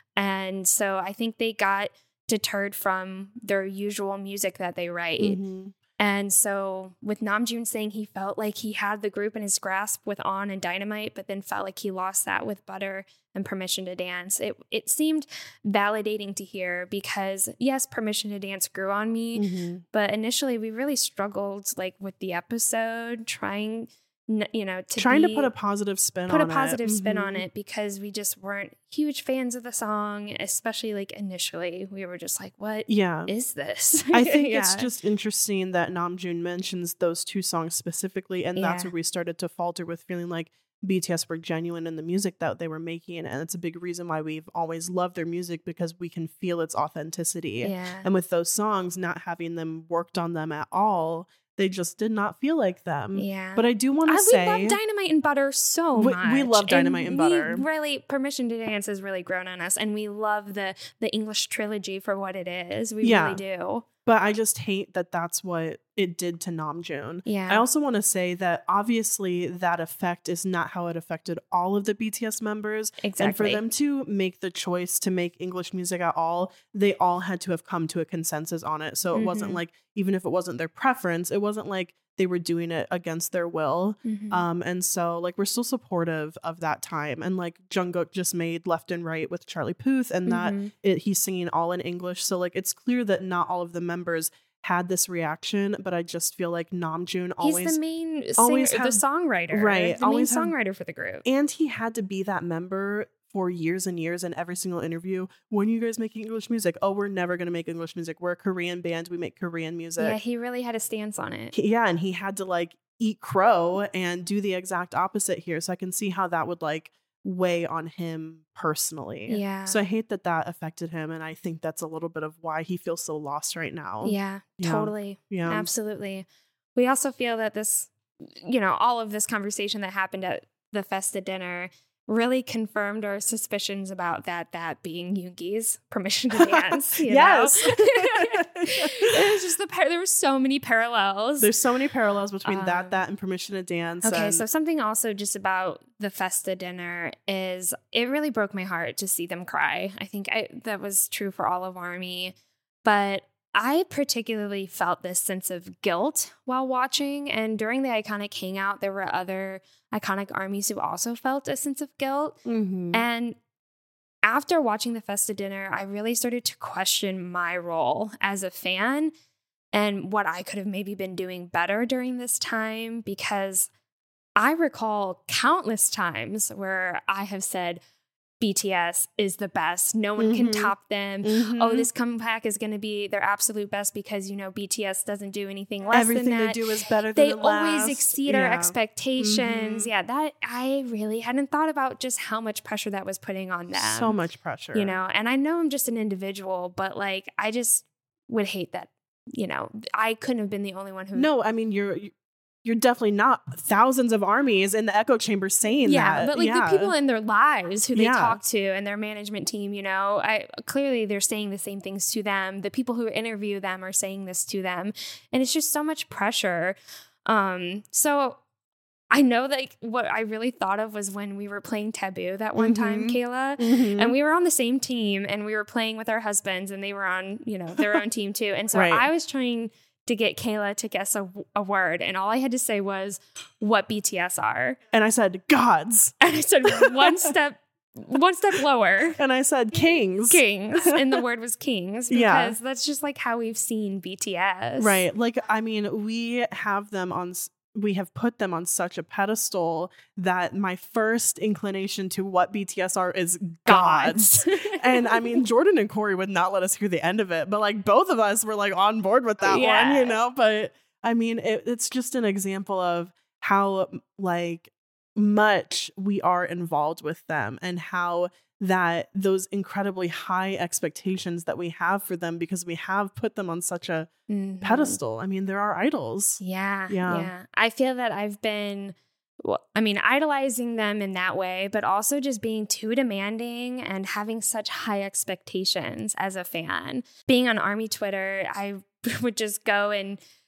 And so I think they got deterred from their usual music that they write. Mhm. And so with Namjoon saying he felt like he had the group in his grasp with On and Dynamite, but then felt like he lost that with Butter and Permission to Dance, it it seemed validating to hear because, yes, Permission to Dance grew on me, mm-hmm. but initially we really struggled like with the episode, trying, you know, to trying be, to put a positive spin put on a positive it. spin mm-hmm. on it because we just weren't huge fans of the song, especially like initially. We were just like, what yeah. is this? I think yeah. it's just interesting that Namjoon mentions those two songs specifically, and that's Yeah. where we started to falter with feeling like B T S were genuine in the music that they were making, and it's a big reason why we've always loved their music, because we can feel its authenticity. Yeah. And with those songs, not having them worked on them at all, they just did not feel like them. Yeah. But I do want I, to say... we love Dynamite and Butter so we, much. We love Dynamite and, and Butter. We really, Permission to Dance has really grown on us, and we love the the English trilogy for what it is. We Yeah. really do. But I just hate that that's what it did to Namjoon. Yeah. I also want to say that obviously that effect is not how it affected all of the B T S members. Exactly. And for them to make the choice to make English music at all, they all had to have come to a consensus on it. So it Mm-hmm. wasn't like, even if it wasn't their preference, it wasn't like they were doing it against their will. Mm-hmm. Um, and so like we're still supportive of that time. And like Jungkook just made Left and Right with Charlie Puth, and that Mm-hmm. it, he's singing all in English. So like it's clear that not all of the members had this reaction, but I just feel like Namjoon always He's the main always singer, had- the songwriter, right, The always main had- songwriter for the group. and he had to be that member for years and years in every single interview. When are you guys making English music? Oh, we're never going to make English music. We're a Korean band. We make Korean music. Yeah, he really had a stance on it. He- yeah, and he had to like eat crow and do the exact opposite here. So I can see how that would like weigh on him personally. Yeah. So I hate that that affected him, and I think that's a little bit of why he feels so lost right now. Yeah, Yeah. totally. Yeah. Absolutely. We also feel that this, you know, all of this conversation that happened at the Festa dinner really confirmed our suspicions about that that being Yoongi's Permission to Dance. You Yes. know? It was just the par- there were so many parallels. There's so many parallels between Um, that, that, and Permission to Dance. Okay, and- so something also just about the Festa dinner is it really broke my heart to see them cry. I think I, that was true for all of ARMY, but I particularly felt this sense of guilt while watching. And during the Iconic Hangout, there were other iconic ARMYs who also felt a sense of guilt. Mhm. And after watching the Festa dinner, I really started to question my role as a fan and what I could have maybe been doing better during this time, because I recall countless times where I have said, B T S is the best. No one can Mhm. top them. Mhm. Oh, this comeback is going to be their absolute best because, you know, B T S doesn't do anything less Everything than that. they do is better than They the always last. exceed our Yeah. expectations. Mhm. Yeah, that I really hadn't thought about just how much pressure that was putting on them. So much pressure. You know, and I know I'm just an individual, but like, I just would hate that, you know, I couldn't have been the only one who. No, I mean, you're you're definitely not thousands of ARMYs in the echo chamber saying yeah, that. but like yeah. the people in their lives who they Yeah. talk to and their management team, you know, I clearly they're saying the same things to them. The people who interview them are saying this to them, and it's just so much pressure. Um, so I know that what I really thought of was when we were playing Taboo that one time, Mhm. Kayla, Mhm. and we were on the same team, and we were playing with our husbands, and they were on, you know, their own team too. And so Right. I was trying to get Kayla to guess a, a word, and all I had to say was what B T S are. And I said, gods. And I said one step, one step lower. And I said, kings. Kings, and the word was kings because Yeah. that's just like how we've seen B T S. Right. Like, I mean, we have them on, s- we have put them on such a pedestal that my first inclination to what B T S are is gods. And I mean, Jordan and Corey would not let us hear the end of it, but like both of us were like on board with that Yeah. one, you know? But I mean, it, it's just an example of how like much we are involved with them, and how that those incredibly high expectations that we have for them, because we have put them on such a Mhm. pedestal. I mean, they're our idols. Yeah, Yeah. yeah. I feel that I've been, well, I mean, idolizing them in that way, but also just being too demanding and having such high expectations as a fan. Being on ARMY Twitter, I would just go and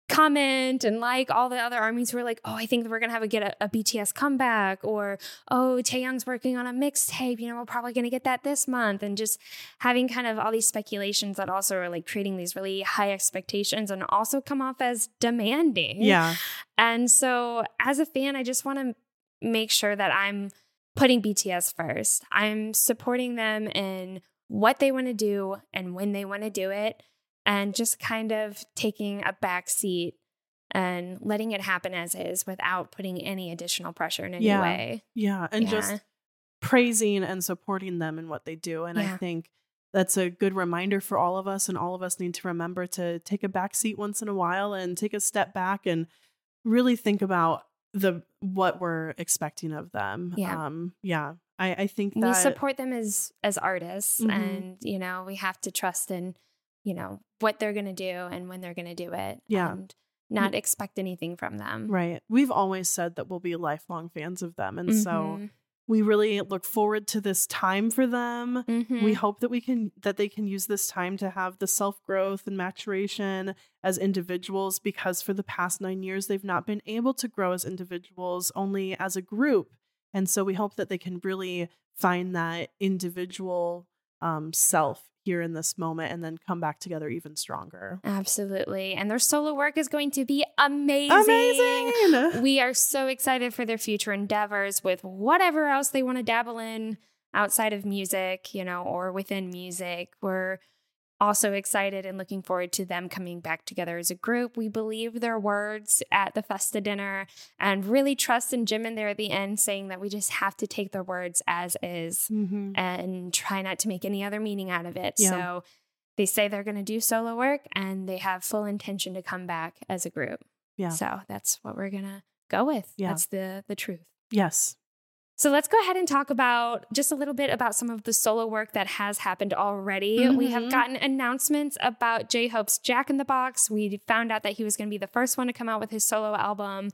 comment and like all the other armies who are like, oh, I think we're going to have a get a, a B T S comeback, or, oh, Taehyung's working on a mixtape, you know, we're probably going to get that this month. And just having kind of all these speculations that also are like creating these really high expectations and also come off as demanding. Yeah. And so as a fan, I just want to make sure that I'm putting B T S first. I'm supporting them in what they want to do and when they want to do it. And just kind of taking a back seat and letting it happen as is without putting any additional pressure in any yeah. way. Yeah. And yeah. just praising and supporting them in what they do. And yeah. I think that's a good reminder for all of us. And all of us need to remember to take a back seat once in a while and take a step back and really think about the what we're expecting of them. Yeah. Um, yeah. I, I think that we support them as as artists, mm-hmm. and you know, we have to trust in, you know, what they're going to do and when they're going to do it. Yeah. And not mm-hmm. expect anything from them. Right. We've always said that we'll be lifelong fans of them. And mm-hmm. so we really look forward to this time for them. Mm-hmm. We hope that we can, that they can use this time to have the self-growth and maturation as individuals, because for the past nine years, they've not been able to grow as individuals, only as a group. And so we hope that they can really find that individual um, self here in this moment and then come back together even stronger. Absolutely. And their solo work is going to be amazing. Amazing. We are so excited for their future endeavors with whatever else they want to dabble in outside of music, you know, or within music. We're also excited and looking forward to them coming back together as a group. We believe their words at the Festa dinner and really trust in Jimin there at the end saying that we just have to take their words as is mm-hmm. and try not to make any other meaning out of it. Yeah. So they say they're going to do solo work and they have full intention to come back as a group. Yeah. So that's what we're going to go with. Yeah. That's the the truth. Yes. So let's go ahead and talk about just a little bit about some of the solo work that has happened already. Mm-hmm. We have gotten announcements about J-Hope's Jack in the Box. We found out that he was going to be the first one to come out with his solo album.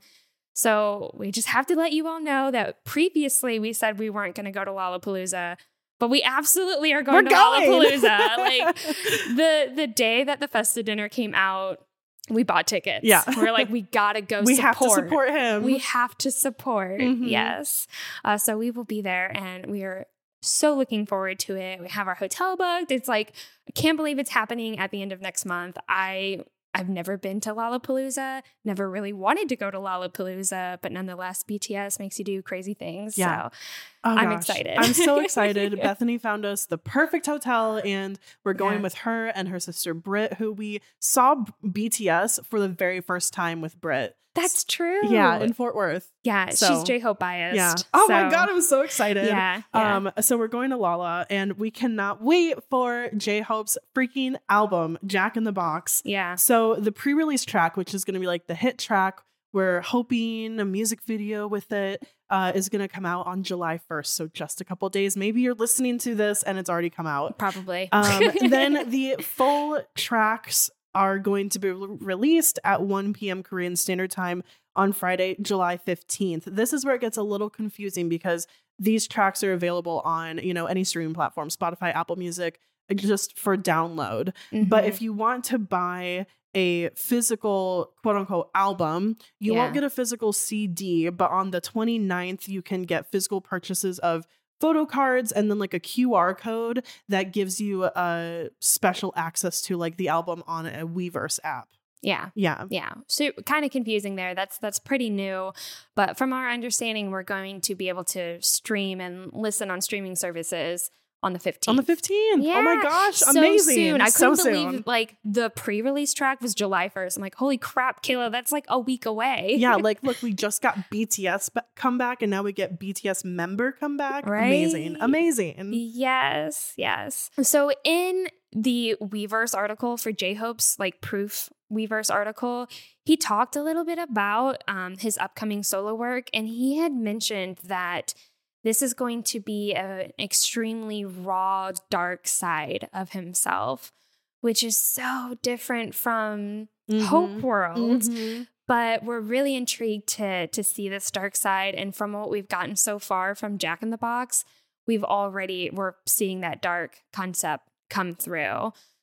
So we just have to let you all know that previously we said we weren't going to go to Lollapalooza, but we absolutely are going We're to going. Lollapalooza. Like the the day that the Festa dinner came out, we bought tickets. Yeah. We're like, we gotta go we support. have to support him. We have to support. Mm-hmm. Yes. Uh, so we will be there and we are so looking forward to it. We have our hotel booked. It's like, I can't believe it's happening at the end of next month. I I've never been to Lollapalooza, never really wanted to go to Lollapalooza, but nonetheless, B T S makes you do crazy things. Yeah. So oh, I'm gosh. excited. I'm so excited. Bethany found us the perfect hotel, and we're going Yeah. with her and her sister Britt, who we saw B T S for the very first time with Britt. That's true. Yeah, in Fort Worth. Yeah, So, she's J-Hope biased. Yeah. Oh so. my God, I'm so excited. Yeah, yeah. Um. So we're going to Lala, and we cannot wait for J-Hope's freaking album, Jack in the Box. Yeah. So the pre-release track, which is going to be like the hit track, we're hoping a music video with it uh, is going to come out on July first. So just a couple days. Maybe you're listening to this and it's already come out. Probably. Um, then the full tracks are going to be re- released at one p.m. Korean Standard Time on Friday, July fifteenth. This is where it gets a little confusing because these tracks are available on, you know, any streaming platform, Spotify, Apple Music, just for download. Mm-hmm. But if you want to buy a physical quote unquote album, you Yeah. won't get a physical C D, but on the twenty-ninth, you can get physical purchases of photo cards and then like a Q R code that gives you a special access to like the album on a Weverse app. Yeah. Yeah. Yeah. So kind of confusing there. That's that's pretty new. But from our understanding, we're going to be able to stream and listen on streaming services on the fifteenth. On the fifteenth. Yeah. Oh my gosh. So Amazing. soon. I couldn't so believe soon. like the pre-release track was July first. I'm like, holy crap, Kayla, that's like a week away. Yeah, like look, we just got B T S ba- come back and now we get B T S member come back. Right? Amazing. Amazing. Yes, yes. So in the Weverse article for J-Hope's like proof Weverse article, he talked a little bit about um, his upcoming solo work, and he had mentioned that this is going to be an extremely raw, dark side of himself, which is so different from Mhm. Hope World. Mhm. But we're really intrigued to to see this dark side. And from what we've gotten so far from Jack in the Box, we've already, we're seeing that dark concept come through.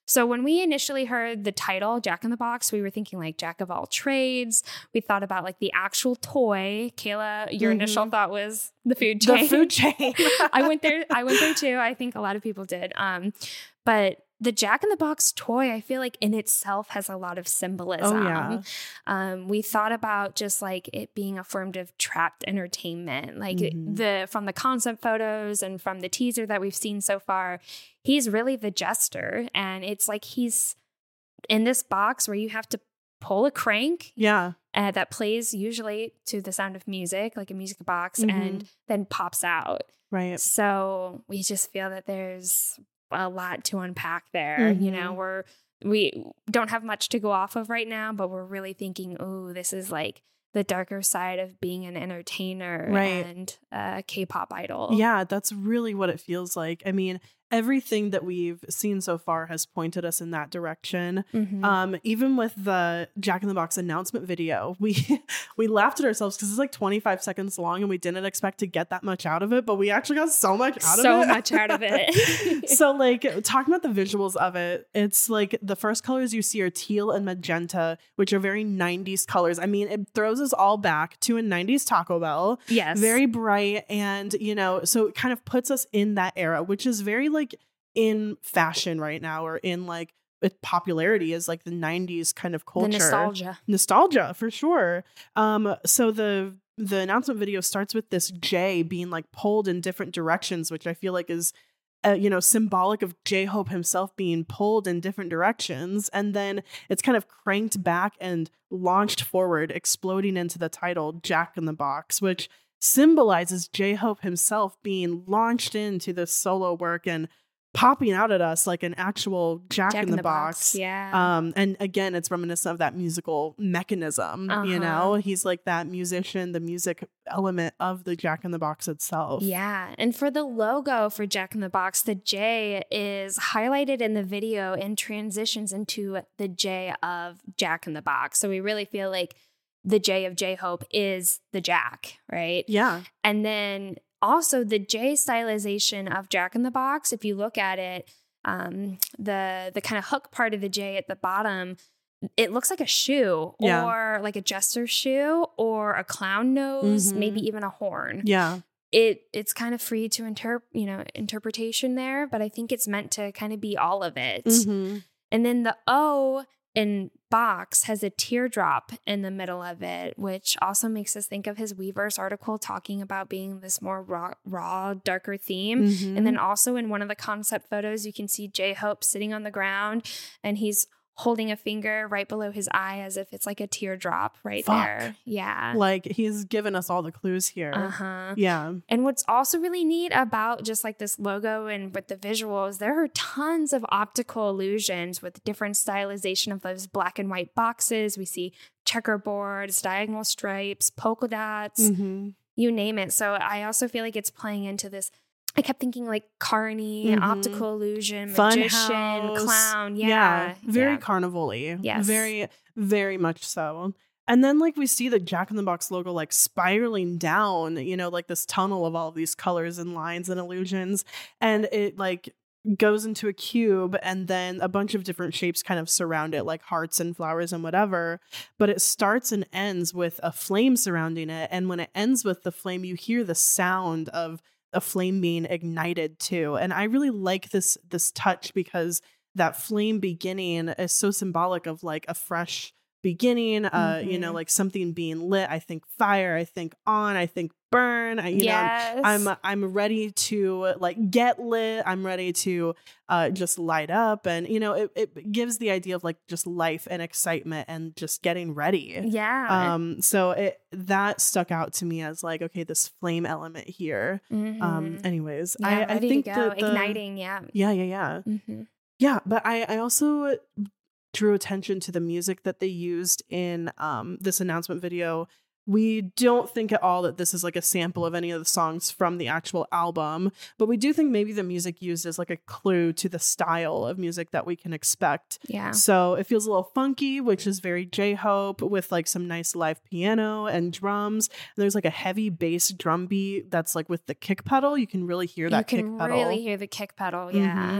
So when we initially heard the title, Jack in the Box, we were thinking like Jack of all trades. We thought about like the actual toy. Kayla, your mm-hmm. initial thought was the food chain. The food chain. I went there. I went there too. I think a lot of people did. Um, but the Jack in the Box toy, I feel like in itself has a lot of symbolism. Oh, yeah. Um, we thought about just like it being a form of trapped entertainment, like mm-hmm. the from the concept photos and from the teaser that we've seen so far, he's really the jester, and it's like he's in this box where you have to pull a crank. Yeah. Uh, that plays usually to the sound of music, like a music box, mm-hmm. and then pops out. Right. So we just feel that there's a lot to unpack there. Mm-hmm. You know, we're we don't have much to go off of right now, but we're really thinking, oh, this is like the darker side of being an entertainer right. and a K-pop idol. Yeah, that's really what it feels like. I mean, everything that we've seen so far has pointed us in that direction. Mm-hmm. Um, even with the Jack in the Box announcement video, we we laughed at ourselves because it's like twenty-five seconds long and we didn't expect to get that much out of it, but we actually got so much out so of it. So much out of it. So like talking about the visuals of it, it's like the first colors you see are teal and magenta, which are very nineties colors. I mean, it throws us all back to a nineties Taco Bell. Yes. Very bright. And, you know, so it kind of puts us in that era, which is very like in fashion right now, or in like popularity is like the nineties kind of culture. The nostalgia. Nostalgia for sure. Um, so the the announcement video starts with this J being like pulled in different directions, which I feel like is Uh, you know, symbolic of J-Hope himself being pulled in different directions. And then it's kind of cranked back and launched forward, exploding into the title Jack in the Box, which symbolizes J-Hope himself being launched into this solo work and popping out at us like an actual Jack, Jack in the, in the box. box. Yeah. Um, and again, it's reminiscent of that musical mechanism, uh-huh. you know, he's like that musician, the music element of the Jack in the Box itself. Yeah. And for the logo for Jack in the Box, the J is highlighted in the video and transitions into the J of Jack in the Box. So we really feel like the J of J-Hope is the Jack, right? Yeah. And then also the J stylization of Jack in the Box, if you look at it, um, the the kind of hook part of the J at the bottom, it looks like a shoe yeah. or like a jester's shoe or a clown nose, mm-hmm. maybe even a horn. Yeah. It it's kind of free to interp, you know, interpretation there, but I think it's meant to kind of be all of it. Mm-hmm. And then the O in box has a teardrop in the middle of it, which also makes us think of his Weverse article talking about being this more raw, raw darker theme. Mm-hmm. And then also in one of the concept photos, you can see J-Hope sitting on the ground and he's holding a finger right below his eye as if it's like a teardrop right Fuck. there. Yeah. Like he's given us all the clues here. Uh-huh. Yeah. And what's also really neat about just like this logo and with the visuals, there are tons of optical illusions with different stylization of those black and white boxes. We see checkerboards, diagonal stripes, polka dots, mm-hmm. you name it. So I also feel like it's playing into this. I kept thinking like Carney, mm-hmm. optical illusion, Fun magician, house. clown. Yeah. yeah. Very yeah. carnival-y. Yes. Very, very much so. And then like we see the Jack in the Box logo like spiraling down, you know, like this tunnel of all of these colors and lines and illusions. And it like goes into a cube and then a bunch of different shapes kind of surround it, like hearts and flowers and whatever. But it starts and ends with a flame surrounding it. And when it ends with the flame, you hear the sound of a flame being ignited too. And I really like this this touch because that flame beginning is so symbolic of like a fresh beginning, uh, mm-hmm. you know, like something being lit. I think fire, I think on, I think burn. I, you yes. know, I'm I'm ready to like get lit. I'm ready to uh, just light up, and you know, it, it gives the idea of like just life and excitement and just getting ready. Yeah. Um. So it that stuck out to me as like, okay, this flame element here. Mm-hmm. Um. Anyways, yeah, I, I think to go. that the, igniting. Yeah. Yeah. Yeah. Yeah. Mm-hmm. Yeah. But I I also drew attention to the music that they used in um this announcement video. We don't think at all that this is like a sample of any of the songs from the actual album, but we do think maybe the music used is like a clue to the style of music that we can expect. Yeah. So it feels a little funky, which is very J-Hope, with like some nice live piano and drums. And there's like a heavy bass drum beat that's like with the kick pedal. You can really hear that you kick can pedal. really hear the kick pedal. Yeah. Mm-hmm.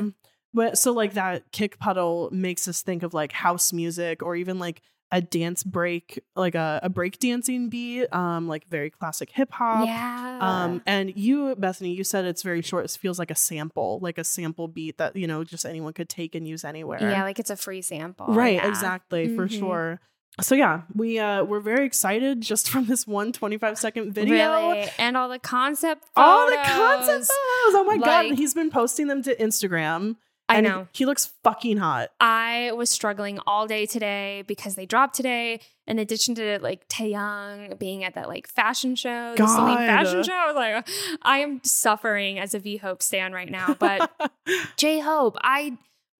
But so like that kick pedal makes us think of like house music or even like a dance break, like a, a break dancing beat, um, like very classic hip hop. Yeah. Um, and you, Bethany, you said it's very short. It feels like a sample, like a sample beat that, you know, just anyone could take and use anywhere. Yeah, like it's a free sample. Right, yeah. exactly, mm-hmm. for sure. So yeah, we uh we're very excited just from this one twenty-five second video. Really? And all the concept photos. All the concept photos. Oh my like, god. And he's been posting them to Instagram. I and know. He, he looks fucking hot. I was struggling all day today because they dropped today. In addition to like Taeyang being at that like fashion show, the Celine fashion show, I was like, I am suffering as a V-Hope stan right now. But J-Hope, I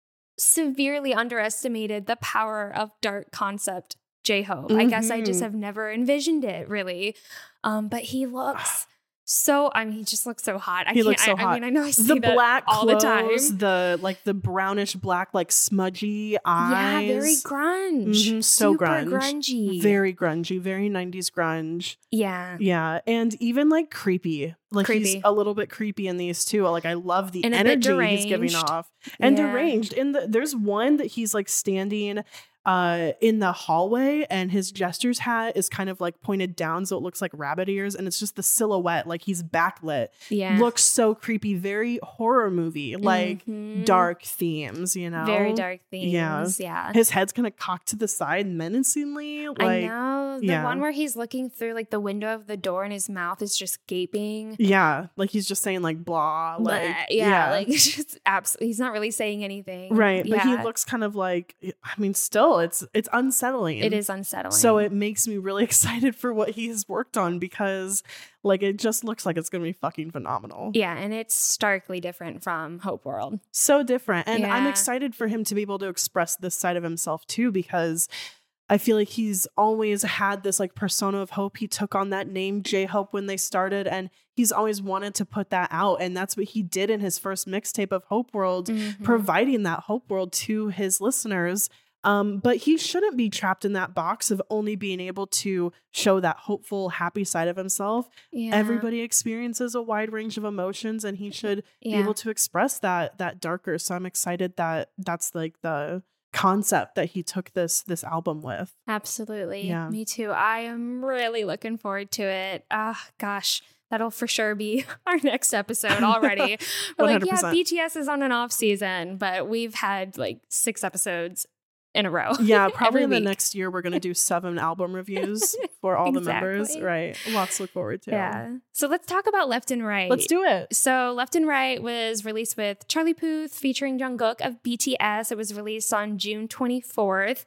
severely underestimated the power of dark concept J-Hope. Mm-hmm. I guess I just have never envisioned it really. Um, but he looks so, I mean, he just looks so hot. I he can't, looks so I, hot. I mean, I know I see the that black all clothes, the time. The like the brownish black, like smudgy eyes. Yeah, very grunge. Mm-hmm, so Super grunge. grungy. Very grungy. Very nineties grunge. Yeah. Yeah. And even like creepy. Like creepy. He's a little bit creepy in these too. Like I love the and energy he's giving off. And yeah. deranged. And the, there's one that he's like standing uh in the hallway and his jester's hat is kind of like pointed down so it looks like rabbit ears and it's just the silhouette, like he's backlit. Yeah. Looks so creepy, very horror movie, like mm-hmm. dark themes, you know. Very dark themes. Yeah. Yeah. His head's kind of cocked to the side menacingly. Like, I know. The yeah. one where he's looking through like the window of the door and his mouth is just gaping. Yeah. Like he's just saying like blah. Like Bleh. Yeah, yeah. like just absolutely he's not really saying anything. Right. Yeah. But he looks kind of like, I mean, still it's it's unsettling. It is unsettling. So it makes me really excited for what he has worked on because like it just looks like it's gonna be fucking phenomenal. Yeah, and it's starkly different from Hope World. So different. And yeah. I'm excited for him to be able to express this side of himself too, because I feel like he's always had this like persona of hope. He took on that name J-Hope when they started and he's always wanted to put that out. And that's what he did in his first mixtape of Hope World, mm-hmm. providing that Hope World to his listeners. Um, but he shouldn't be trapped in that box of only being able to show that hopeful, happy side of himself. Yeah. Everybody experiences a wide range of emotions and he should yeah. be able to express that that darker. So I'm excited that that's like the concept that he took this this album with. Absolutely. Yeah. Me too. I am really looking forward to it. Ah, uh, gosh. That'll for sure be our next episode already. We're like, yeah, B T S is on an off season, but we've had like six episodes in a row. Yeah, probably in the week. next year we're going to do seven album reviews for all exactly. the members. Right. Lots to look forward to. Yeah. So let's talk about Left and Right. Let's do it. So Left and Right was released with Charlie Puth featuring Jungkook of B T S. It was released on June twenty-fourth.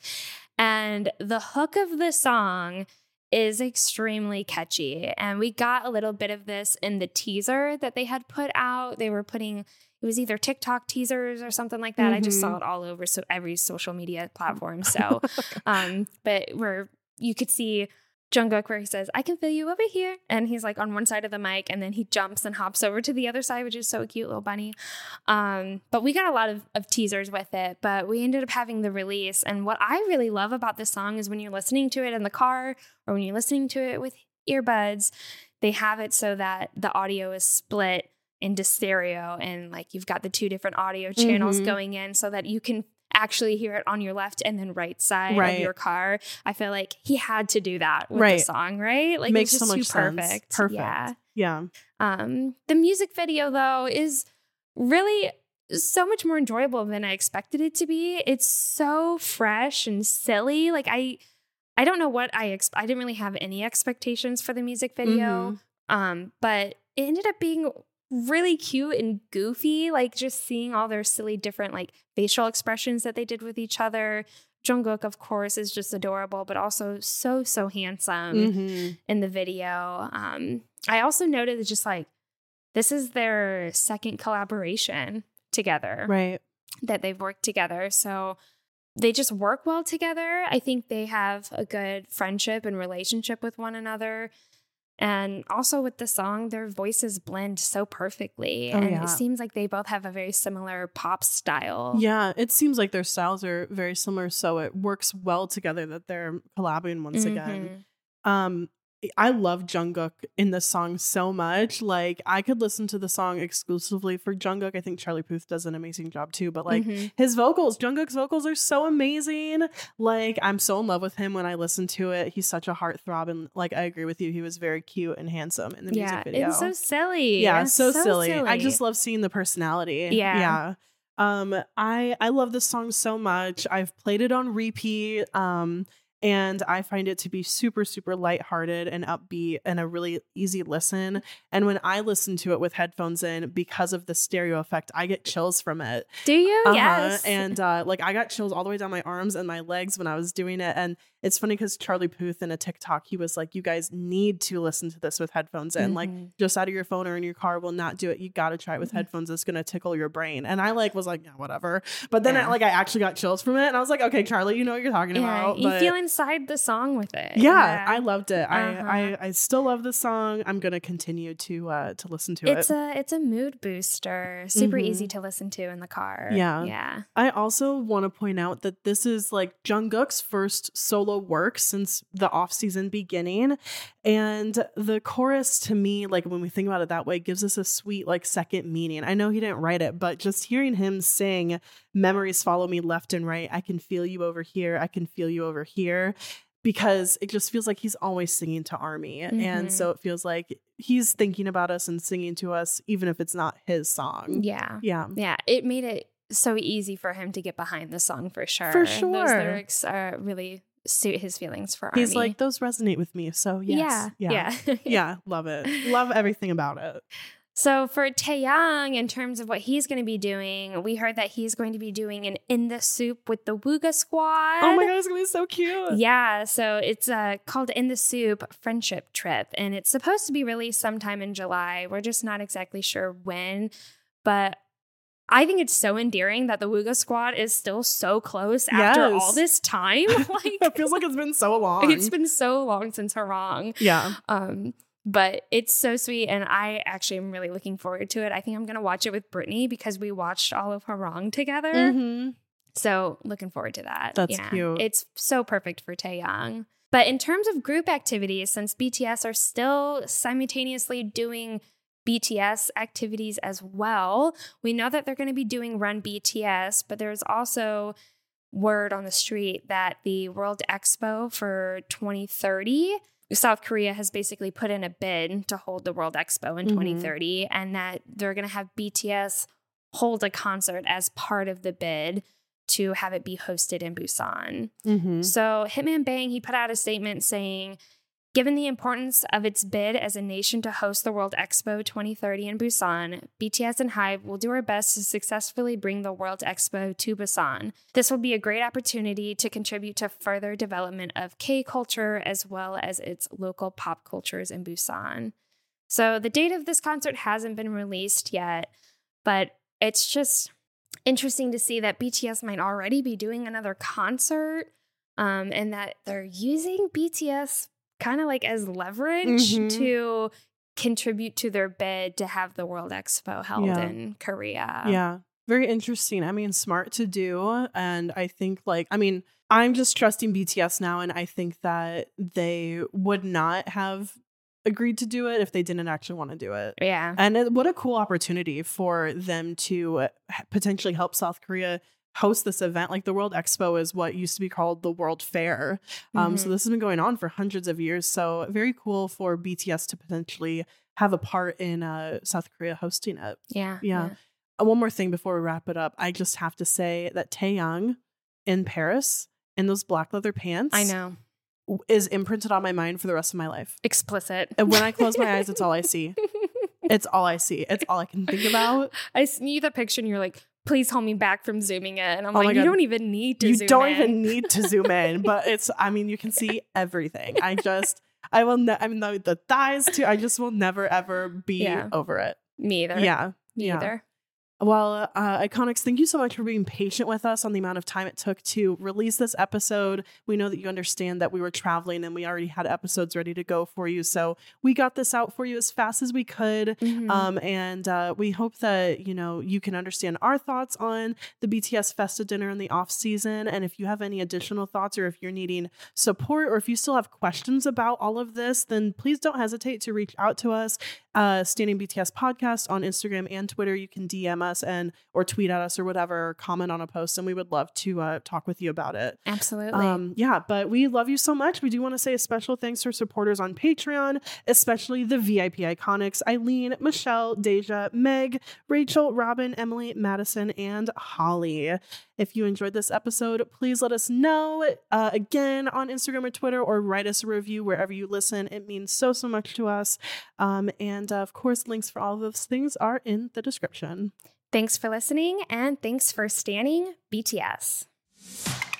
And the hook of the song is extremely catchy. And we got a little bit of this in the teaser that they had put out. They were putting, it was either TikTok teasers or something like that. Mm-hmm. I just saw it all over so every social media platform. So, um, but where you could see Jungkook where he says, I can feel you over here. And he's like on one side of the mic and then he jumps and hops over to the other side, which is so cute, little bunny. Um, but we got a lot of, of teasers with it, but we ended up having the release. And what I really love about this song is when you're listening to it in the car or when you're listening to it with earbuds, they have it so that the audio is split into stereo and like you've got the two different audio channels mm-hmm. going in so that you can actually hear it on your left and then right side right. of your car. I feel like he had to do that with right. the song, right? Like makes it's just so much too sense. perfect. Perfect. Yeah. Yeah. Um, the music video though is really so much more enjoyable than I expected it to be. It's so fresh and silly. Like I, I don't know what I ex- I didn't really have any expectations for the music video. Mm-hmm. Um, but it ended up being really cute and goofy, like just seeing all their silly different like facial expressions that they did with each other. Jungkook, of course, is just adorable, but also so, so handsome mm-hmm. in the video. Um, I also noted that just like this is their second collaboration together. Right. That they've worked together. So they just work well together. I think they have a good friendship and relationship with one another. And also with the song, their voices blend so perfectly. Oh, and yeah. it seems like they both have a very similar pop style. Yeah, it seems like their styles are very similar. So it works well together that they're collabing once mm-hmm. again. Um, I love Jungkook in this song so much. Like, I could listen to the song exclusively for Jungkook. I think Charlie Puth does an amazing job too, but like Mm-hmm. his vocals, Jungkook's vocals are so amazing. Like, I'm so in love with him when I listen to it. He's such a heartthrob, and like, I agree with you. He was very cute and handsome in the Yeah, music video. it's so silly. Yeah, It's so, so silly. silly. I just love seeing the personality. Yeah. Yeah. Um, I I love this song so much. I've played it on repeat. Um, and I find it to be super, super lighthearted and upbeat and a really easy listen. And when I listen to it with headphones in, because of the stereo effect, I get chills from it. Do you? Uh-huh. Yes. And uh, like I got chills all the way down my arms and my legs when I was doing it. And it's funny because Charlie Puth in a TikTok, he was like, you guys need to listen to this with headphones in. Mm-hmm. Like, just out of your phone or in your car will not do it. You got to try it with mm-hmm. headphones. It's going to tickle your brain. And I like was like, yeah, whatever. But then yeah. I, like I actually got chills from it. And I was like, okay, Charlie, you know what you're talking yeah, about. You but feel inside the song with it. Yeah, yeah. I loved it. Uh-huh. I, I I still love the song. I'm going to continue to uh, to listen to it's it. a it's a mood booster. Super Mhm. easy to listen to in the car. Yeah. Yeah. I also want to point out that this is like Jungkook's first solo work since the off-season beginning. And the chorus to me, like when we think about it that way, gives us a sweet like second meaning. I know he didn't write it, but just hearing him sing, memories follow me left and right. I can feel you over here. I can feel you over here. Because it just feels like he's always singing to ARMY. Mm-hmm. And so it feels like he's thinking about us and singing to us, even if it's not his song. Yeah. Yeah. Yeah. It made it so easy for him to get behind the song for sure. For sure. Those lyrics are really suit his feelings for ARMY. He's like, those resonate with me. So yes. Yeah. Yeah. Yeah. Yeah. Love it. Love everything about it. So for Taeyang, in terms of what he's going to be doing, we heard that he's going to be doing an In the Soup with the Wooga Squad. Oh my God, it's going to be so cute. Yeah, so it's uh, called In the Soup Friendship Trip, and it's supposed to be released sometime in July. We're just not exactly sure when, but I think it's so endearing that the Wooga Squad is still so close after Yes. all this time. Like, it feels like it's been so long. It's been so long since Harang. Yeah. Um, but it's so sweet, and I actually am really looking forward to it. I think I'm going to watch it with Brittany because we watched all of Harang together. Mm-hmm. So looking forward to that. That's yeah. cute. It's so perfect for Taeyang. But in terms of group activities, since B T S are still simultaneously doing B T S activities as well, we know that they're going to be doing Run B T S, but there's also word on the street that the World Expo for twenty thirty, South Korea has basically put in a bid to hold the World Expo in Mhm. twenty thirty, and that they're going to have B T S hold a concert as part of the bid to have it be hosted in Busan. Mm-hmm. So Hitman Bang, he put out a statement saying, given the importance of its bid as a nation to host the World Expo twenty thirty in Busan, B T S and HYBE will do our best to successfully bring the World Expo to Busan. This will be a great opportunity to contribute to further development of K-culture as well as its local pop cultures in Busan. So the date of this concert hasn't been released yet, but it's just interesting to see that B T S might already be doing another concert, um, and that they're using B T S kind of like as leverage Mhm. to contribute to their bid to have the World Expo held Yeah. in Korea. Yeah. Very interesting. I mean, smart to do. And I think like, I mean, I'm just trusting B T S now. And I think that they would not have agreed to do it if they didn't actually want to do it. Yeah. And it, what a cool opportunity for them to uh, potentially help South Korea host this event. Like the World Expo is what used to be called the World Fair. Um, Mhm. So this has been going on for hundreds of years. So very cool for B T S to potentially have a part in uh, South Korea hosting it. Yeah. Yeah. Uh, one more thing before we wrap it up. I just have to say that Taeyang in Paris in those black leather pants I know. w- is imprinted on my mind for the rest of my life. Explicit. And when I close my eyes, it's all I see. It's all I see. It's all I can think about. I see the picture and you're like, please hold me back from zooming in. And I'm Oh my like, you God. don't even need to You zoom don't in. even need to zoom in, but it's, I mean, you can see everything. I just, I will, ne- I mean, the, the thighs too. I just will never, ever be Yeah. over it. Me either. Yeah. Me yeah. either. Well, uh, Iconics, thank you so much for being patient with us on the amount of time it took to release this episode. We know that you understand that we were traveling and we already had episodes ready to go for you. So we got this out for you as fast as we could. Mm-hmm. Um, and uh, we hope that, you know, you can understand our thoughts on the B T S Festa dinner in the off season. And if you have any additional thoughts, or if you're needing support, or if you still have questions about all of this, then please don't hesitate to reach out to us. Uh, Standing B T S Podcast on Instagram and Twitter. You can D M us and or tweet at us or whatever, or comment on a post, and we would love to uh, talk with you about it. Absolutely. Um, yeah, but we love you so much. We do want to say a special thanks to our supporters on Patreon, especially the V I P Iconics: Eileen, Michelle, Deja, Meg, Rachel, Robin, Emily, Madison, and Holly. If you enjoyed this episode, please let us know uh, again on Instagram or Twitter, or write us a review wherever you listen. It means so, so much to us. Um, and uh, of course, links for all of those things are in the description. Thanks for listening, and thanks for standing B T S.